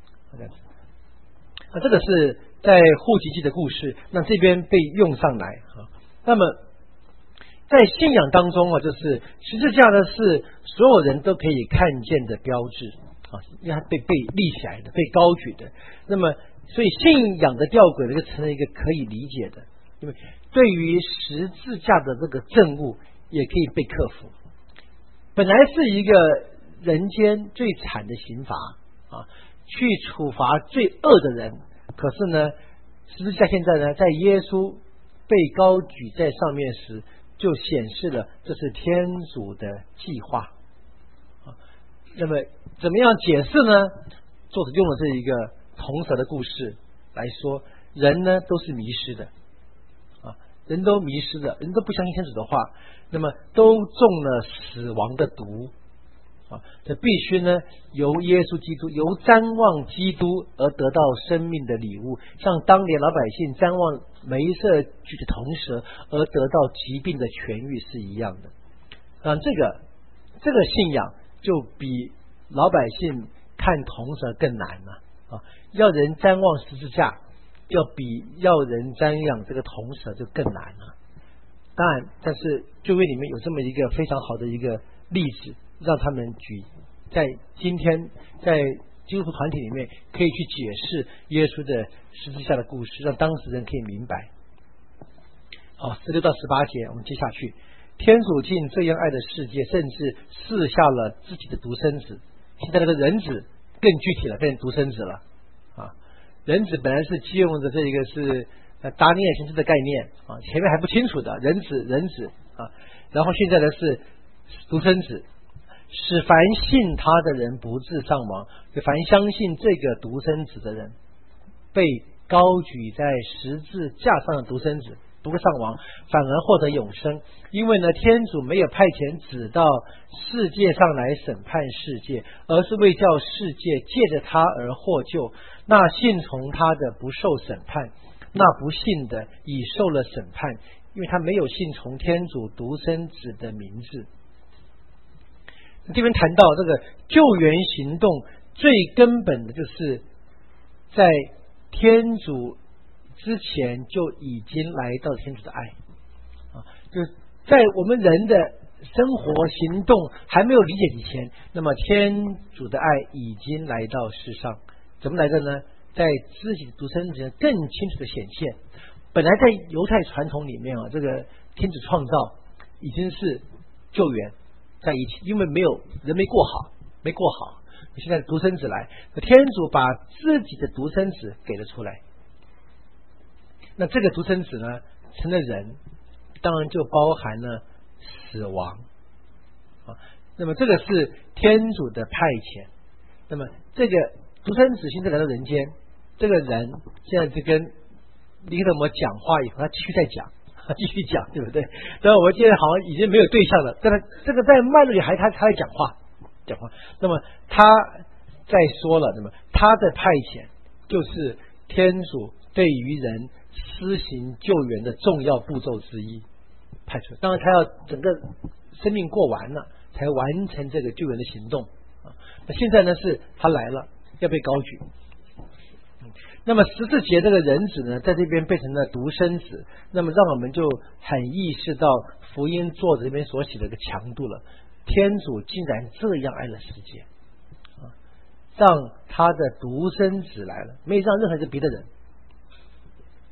那这个是在户籍记的故事，那这边被用上来啊。那么在信仰当中啊，就是十字架呢是所有人都可以看见的标志啊，因为它被被立起来的，被高举的。那么，所以信仰的吊诡呢就成了一个可以理解的，因为对于十字架的这个证物也可以被克服。本来是一个人间最惨的刑罚啊，去处罚最恶的人，可是呢，十字架现在呢，在耶稣被高举在上面时，就显示了这是天主的计划。那么怎么样解释呢？作者用了这一个铜蛇的故事来说，人呢都是迷失的啊，人都迷失的，人都不相信天主的话，那么都中了死亡的毒啊！这必须呢由耶稣基督，由瞻望基督而得到生命的礼物，像当年老百姓瞻望梅瑟举的铜蛇而得到疾病的痊愈是一样的。啊，这个这个信仰就比老百姓看铜蛇更难了啊！要人瞻望十字架，要比要人瞻仰这个铜蛇就更难了。当然，但是旧约里面有这么一个非常好的一个例子，让他们举在今天在基督徒团体里面可以去解释耶稣的十字架的故事，让当事人可以明白。好，十六到十八节，我们接下去。天主竟这样爱的世界，甚至赐下了自己的独生子。现在这个人子更具体了，变成独生子了啊！人子本来是借用的这一个是达尼尔先知的概念啊，前面还不清楚的人子人子啊，然后现在的是独生子，使凡信他的人不致丧亡，凡相信这个独生子的人，被高举在十字架上的独生子不会丧亡，反而获得永生。因为呢，天主没有派遣子到世界上来审判世界，而是为叫世界借着他而获救。那信从他的不受审判，那不信的已受了审判，因为他没有信从天主独生子的名字。这边谈到这个救援行动最根本的就是在天主之前就已经来到天主的爱啊，就是在我们人的生活行动还没有理解以前，那么天主的爱已经来到世上。怎么来的呢？在自己独生子更清楚的显现。本来在犹太传统里面啊，这个天主创造已经是救援在一起，因为没有人没过好，没过好，现在独生子来，天主把自己的独生子给了出来。那这个独生子呢，成了人，当然就包含了死亡啊。那么这个是天主的派遣。那么这个独生子现在来到人间，这个人现在就跟尼格摩讲话以后，他继续在讲，继续讲，对不对？当然我们现在好像已经没有对象了，但是这个在脉络里还他他在讲话，讲话。那么他在说了，那么他的派遣就是天主对于人施行救援的重要步骤之一，派出。当然他要整个生命过完了，才完成这个救援的行动啊。那现在呢，是他来了，要被高举。那么十字节这个人子呢，在这边变成了独生子，那么让我们就很意识到福音作者这边所写的一个强度了。天主竟然这样爱了世界啊，让他的独生子来了，没有让任何一个别的人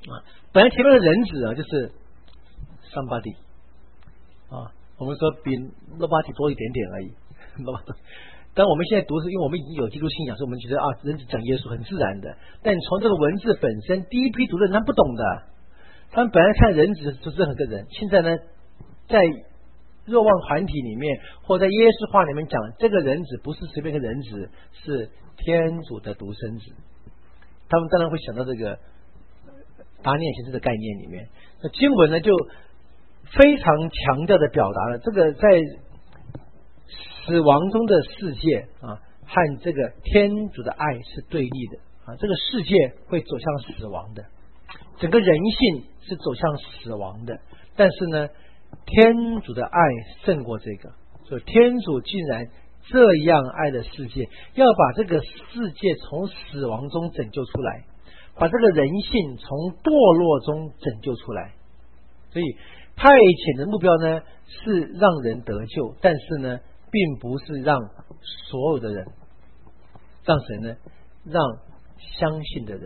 啊，本来前面的人子啊就是 somebody 啊，我们说比 nobody 多一点点而已。但我们现在读是因为我们已经有基督信仰，所以我们觉得啊，人子讲耶稣很自然的。但从这个文字本身，第一批读的人他不懂的，他们本来看人子是任何个人，现在呢，在若望团体里面或在耶稣话里面讲，这个人子不是随便一个人子，是天主的独生子。他们当然会想到这个达尼尔先生的概念里面，那经文呢就非常强调的表达了这个在死亡中的世界啊，和这个天主的爱是对立的啊，这个世界会走向死亡的，整个人性是走向死亡的，但是呢，天主的爱胜过这个，所以天主竟然这样爱的世界，要把这个世界从死亡中拯救出来，把这个人性从堕落中拯救出来。所以派遣的目标呢是让人得救，但是呢并不是让所有的人，让谁呢？让相信的人。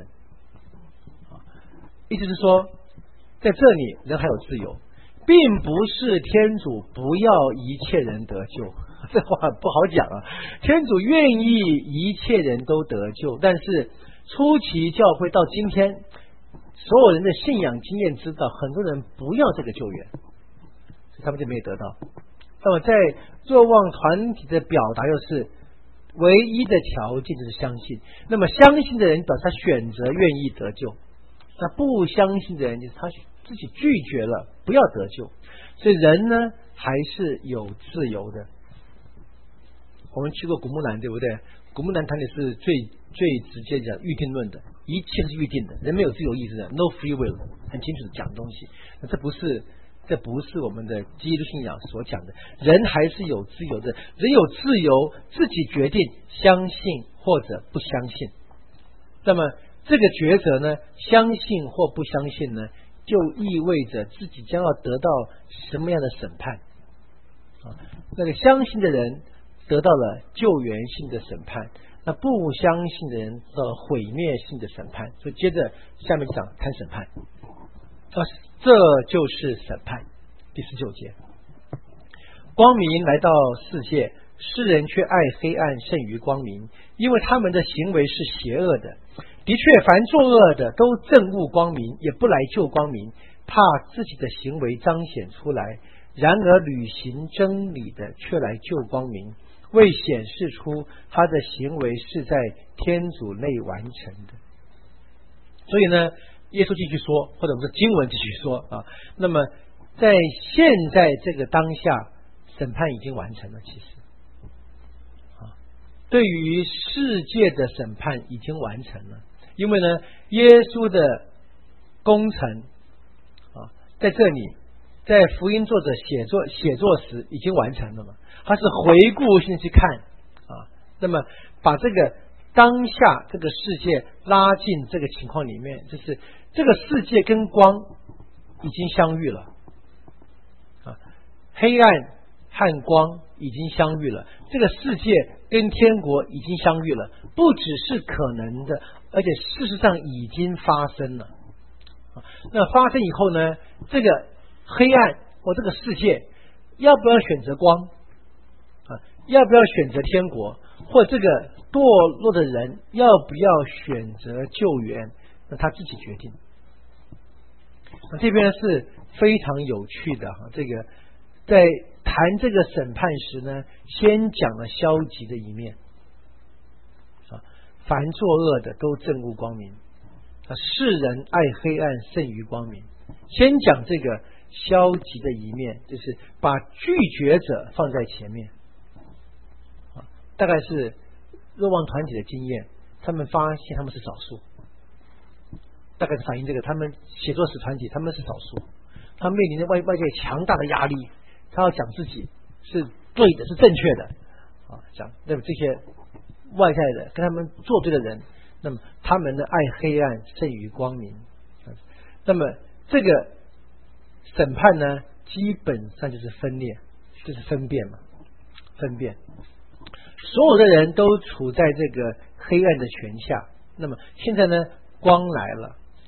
意思是说，在这里人还有自由，并不是天主不要一切人得救，这话不好讲啊。天主愿意一切人都得救，但是初期教会到今天，所有人的信仰经验知道，很多人不要这个救援，所以他们就没有得到。那么在若望团体的表达又是唯一的条件就是相信，那么相信的人表示他选择愿意得救，那不相信的人就是他自己拒绝了不要得救，所以人呢还是有自由的。我们去过古木兰对不对？古木兰团体是最最直接讲预定论的，一切是预定的，人没有自由意志的 ，no free will， 很清楚的讲东西。那这不是这不是我们的基督信仰所讲的，人还是有自由的，人有自由自己决定相信或者不相信。那么这个抉择呢，相信或不相信呢，就意味着自己将要得到什么样的审判啊？那个相信的人得到了救援性的审判，那不相信的人得到了毁灭性的审判。所以接着下面讲谈审判啊，这就是审判。第十九节，光明来到世界，世人却爱黑暗胜于光明，因为他们的行为是邪恶的。的确，凡作恶的都憎恶光明，也不来救光明，怕自己的行为彰显出来。然而履行真理的却来救光明，为显示出他的行为是在天主内完成的。所以呢，耶稣继续说，或者我们的经文继续说啊，那么在现在这个当下，审判已经完成了。其实啊，对于世界的审判已经完成了，因为呢，耶稣的工程啊，在这里，在福音作者写作写作时已经完成了嘛，他是回顾性去看啊，那么把这个当下这个世界拉进这个情况里面，就是这个世界跟光已经相遇了啊，黑暗和光已经相遇了，这个世界跟天国已经相遇了，不只是可能的，而且事实上已经发生了啊。那发生以后呢，这个黑暗或这个世界要不要选择光啊？要不要选择天国？或这个堕落的人要不要选择救援？那他自己决定。那这边是非常有趣的哈，这个在谈这个审判时呢，先讲了消极的一面啊，凡作恶的都憎恶光明啊，世人爱黑暗胜于光明。先讲这个消极的一面，就是把拒绝者放在前面啊，大概是若望团体的经验，他们发现他们是少数，大概是反映这个他们写作史团体他们是少数，他们面临着外外界强大的压力，他要讲自己是对的，是正确的啊，讲那么这些外在的跟他们作对的人，那么他们的爱黑暗胜于光明。那么这个审判呢，基本上就是分裂，就是分辨嘛，分辨。所有的人都处在这个黑暗的权下，那么现在呢，光来了，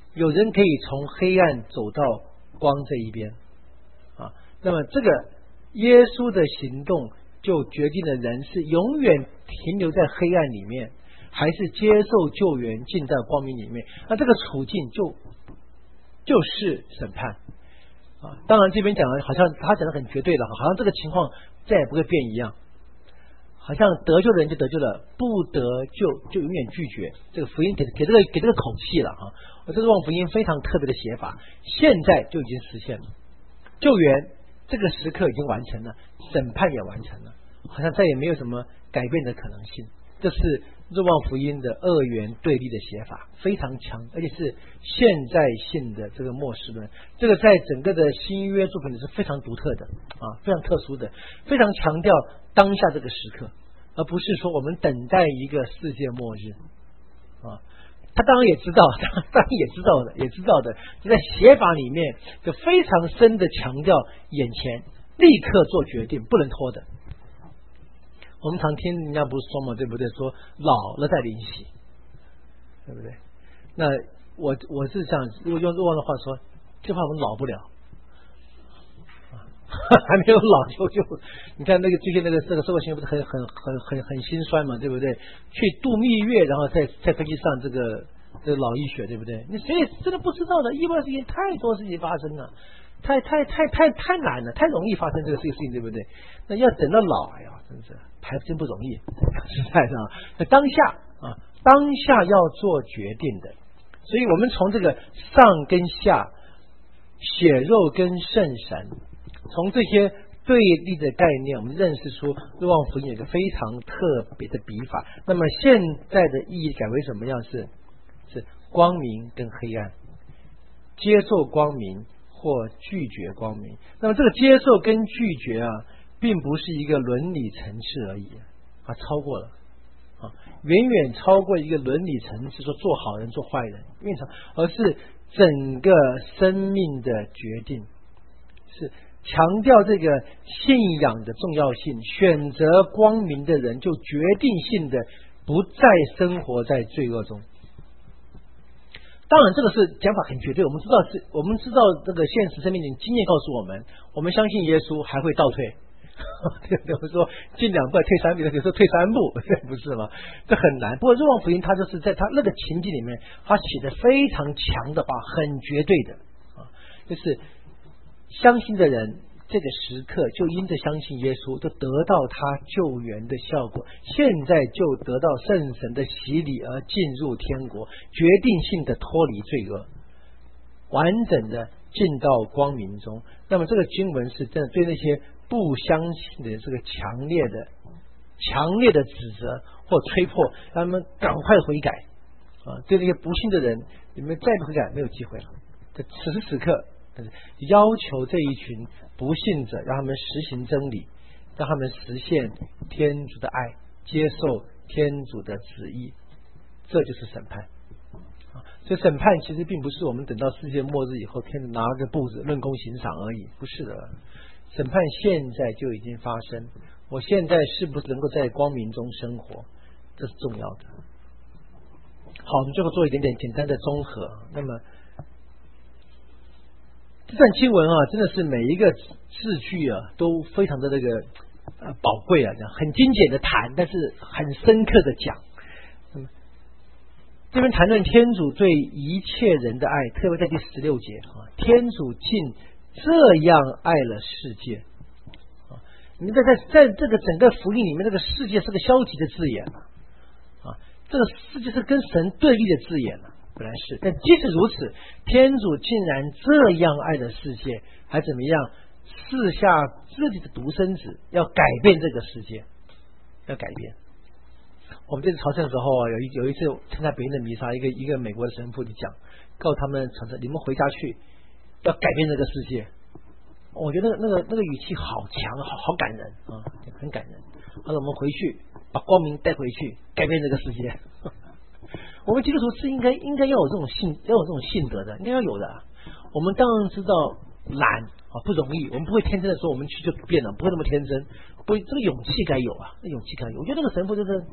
有人可以从黑暗走到光这一边啊。那么这个耶稣的行动就决定了人是永远停留在黑暗里面，还是接受救援进到光明里面。那这个处境就就是审判啊。当然这边讲的好像他讲的很绝对了，好像这个情况再也不会变一样，好像得救的人就得救了，不得救就永远拒绝。这个福音给给这个给这个口气了啊！这个若望福音非常特别的写法，现在就已经实现了，救援这个时刻已经完成了，审判也完成了，好像再也没有什么改变的可能性。这是若望福音的二元对立的写法，非常强，而且是现在性的这个末世论。这个在整个的新约作品里是非常独特的啊，非常特殊的，非常强调当下这个时刻，而不是说我们等待一个世界末日啊。他当然也知道，当然也知道的，也知道的，就在写法里面就非常深的强调眼前，立刻做决定，不能拖的。我们常听人家不是说嘛，对不对？说老了再临洗，对不对？那我我是这样，如果用若望的话说，就怕我们老不了，还没有老就就，你看那个最近那个这个社会新闻不是很很很很很心酸嘛，对不对？去度蜜月，然后在在飞机上这个这个脑溢血，对不对？你谁也真的不知道的，意外事情太多事情发生了。太太太太太难了，太容易发生这个事情，对不对？那要等到老，哎呀，真是还真不容易，实在的。那当下啊，当下要做决定的，所以我们从这个上跟下、血肉跟圣神，从这些对立的概念，我们认识出若望福音有一个非常特别的笔法。那么现在的意义改为什么样？是是光明跟黑暗，接受光明或拒绝光明。那么这个接受跟拒绝啊，并不是一个伦理层次而已啊，超过了啊，远远超过一个伦理层次，说做好人做坏人，远超，而是整个生命的决定，是强调这个信仰的重要性。选择光明的人，就决定性的不再生活在罪恶中。当然，这个是讲法很绝对。我们知道是，我们知道这个现实生命的经验告诉我们，我们相信耶稣还会倒退。对不对？说进两步退三步，有时候退三步，不是吗？这很难。不过若望福音他就是在他那个情境里面，他写的非常强的话，很绝对的啊，就是相信的人。这个时刻就因着相信耶稣，就得到他救援的效果，现在就得到圣神的洗礼而进入天国，决定性的脱离罪恶，完整的进到光明中。那么这个经文是真的对那些不相信的这个强烈的强烈的指责或催迫，让他们赶快悔改啊！对那些不信的人，你们再不悔改没有机会了。在此时此刻，要求这一群不信者，让他们实行真理，让他们实现天主的爱，接受天主的旨意，这就是审判。所以审判其实并不是我们等到世界末日以后，天主拿着簿子论功行赏而已，不是的。审判现在就已经发生，我现在是不是能够在光明中生活，这是重要的。好，我们最后做一点点简单的综合。那么这段经文啊，真的是每一个字句啊都非常的这个呃宝贵啊，很精简的谈，但是很深刻的讲。嗯，这边谈论天主对一切人的爱，特别在第十六节啊，天主竟这样爱了世界啊！你们在在在这个整个福音里面，这个世界是个消极的字眼啊，这个世界是跟神对立的字眼啊。本来是，但即使如此，天主竟然这样爱了世界，还怎么样？赐下自己的独生子，要改变这个世界，要改变。我们这次朝圣的时候啊，有一有一次参加北京的弥撒，一个一个美国的神父就讲，告诉他们朝圣，你们回家去要改变这个世界。我觉得那个那个语气好强，好好感人啊，很感人。好了，我们回去把光明带回去，改变这个世界。我们基督徒是应该应该要有这种性要有这种性德的，应该要有的。我们当然知道懒啊不容易，我们不会天真的说我们去就变了，不会那么天真，不会，这个勇气该有啊，那勇气该有。我觉得那个神父就是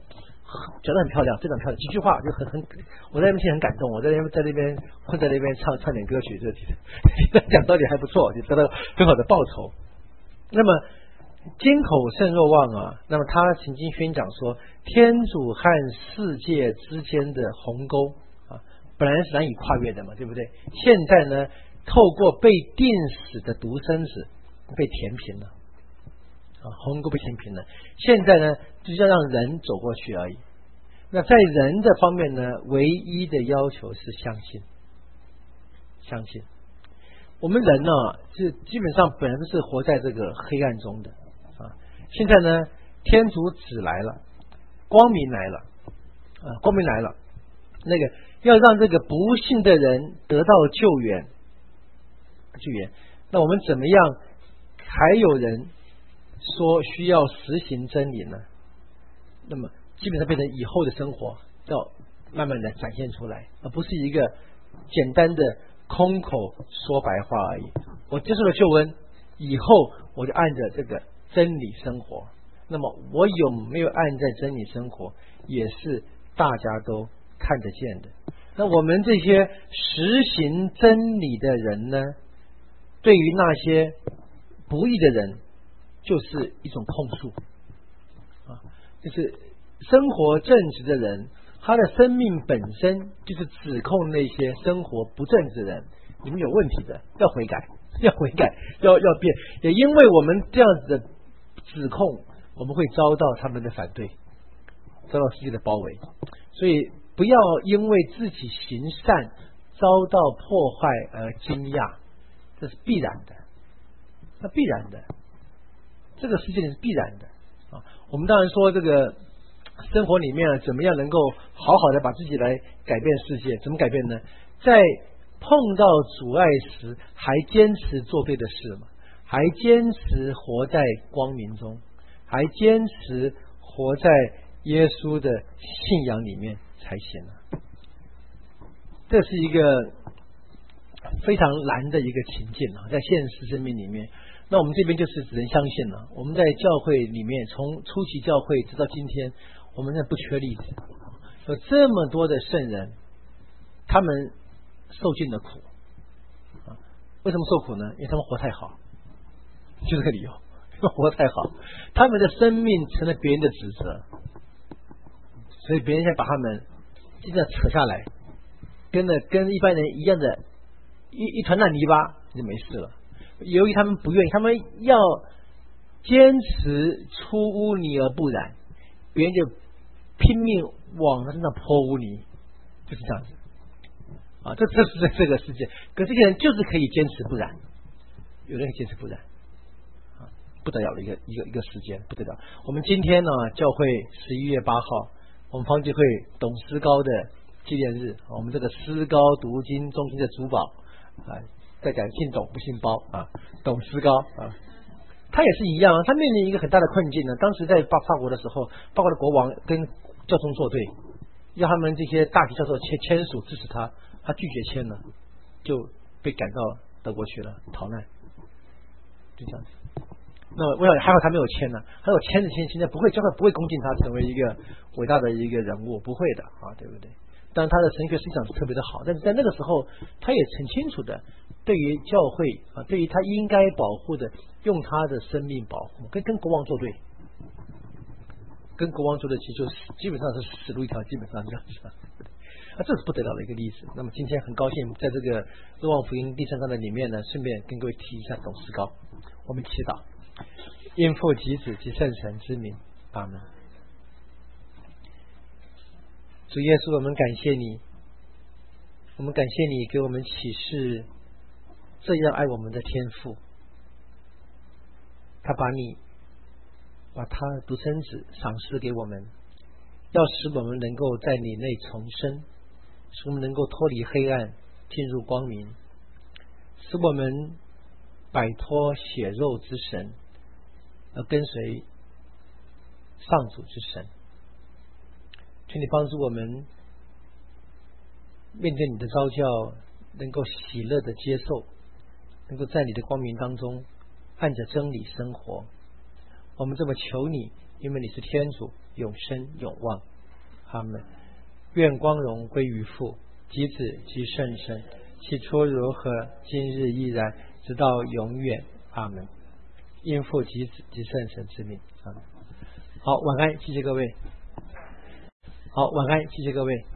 讲得很漂亮，非常漂亮，几句话就很很，我在那边很感动，我在那边在那边混在那边唱唱点歌曲，这讲道理还不错，就得到很好的报酬。那么金口圣若望啊，那么他曾经宣讲说，天主和世界之间的鸿沟啊，本来是难以跨越的嘛，对不对？现在呢，透过被定死的独生子被填平了。鸿沟被填平了，现在呢，就是要让人走过去而已。那在人的方面呢，唯一的要求是相信，相信。我们人呢，是基本上本来是活在这个黑暗中的啊。现在呢，天主子来了，光明来了啊，光明来了。那个要让这个不幸的人得到救援，救援。那我们怎么样？还有人说需要实行真理呢，那么基本上变成以后的生活要慢慢的展现出来，而不是一个简单的空口说白话而已。我接受了救恩以后，我就按着这个真理生活。那么我有没有按在真理生活，也是大家都看得见的。那我们这些实行真理的人呢，对于那些不义的人，就是一种控诉啊，就是生活正直的人，他的生命本身就是指控那些生活不正直的人，你们有问题的，要悔改，要悔改，要要变。也因为我们这样子的指控，我们会遭到他们的反对，遭到世界的包围。所以不要因为自己行善遭到破坏而惊讶，这是必然的，那必然的。这个世界是必然的啊！我们当然说这个生活里面怎么样能够好好的把自己来改变世界？怎么改变呢？在碰到阻碍时，还坚持做对的事嘛，还坚持活在光明中，还坚持活在耶稣的信仰里面才行啊！这是一个非常难的一个情境啊，在现实生命里面。那我们这边就是只能相信了。我们在教会里面，从初期教会直到今天，我们那不缺例子，有这么多的圣人，他们受尽了苦啊。为什么受苦呢？因为他们活太好，就这个理由，活太好，他们的生命成了别人的指责，所以别人想把他们就这样扯下来，跟着跟一般人一样的一一团烂泥巴，就没事了。由于他们不愿意，他们要坚持出污泥而不染，别人就拼命往他身上泼污泥，就是这样子啊。这这是这个世界，可这个人就是可以坚持不染，有人可以坚持不染啊，不得了的一个一个一个时间，不得了。我们今天呢，教会十一月八号，我们方济会董思高的纪念日，我们这个思高读经中心的主保啊。在讲姓董不姓包啊，董思高啊，他也是一样啊，他面临一个很大的困境呢。当时在法法国的时候，法国的国王跟教宗作对，要他们这些大体教授签签署支持他，他拒绝签了，就被赶到德国去了逃难，就这样子。那我想还好他没有签呢，还有签着签，现在不会教会不会恭敬他成为一个伟大的一个人物，不会的啊，对不对？当然他的神学思想是特别的好，但是在那个时候他也很清楚的，对于教会啊，对于他应该保护的，用他的生命保护，跟跟国王作对，跟国王作对，其实就基本上是死路一条，基本上这样子啊，这是不得了的一个例子。那么今天很高兴在这个若望福音第三章的里面呢，顺便跟各位提一下董思高，我们祈祷，因父及子及圣神之名，阿门。主耶稣，我们感谢你，我们感谢你给我们启示这样爱我们的天父，他把你把他独生子赏赐给我们，要使我们能够在你内重生，使我们能够脱离黑暗进入光明，使我们摆脱血肉之神，而跟随上主之神。请你帮助我们面对你的召叫，能够喜乐的接受，能够在你的光明当中按着真理生活。我们这么求你，因为你是天主，永生永望。 阿们。愿光荣归于父、及子、及圣神，起初如何，今日依然，直到永远。阿们。应父及子及圣神之名。阿们。好，晚安，谢谢各位。好，晚安，谢谢各位。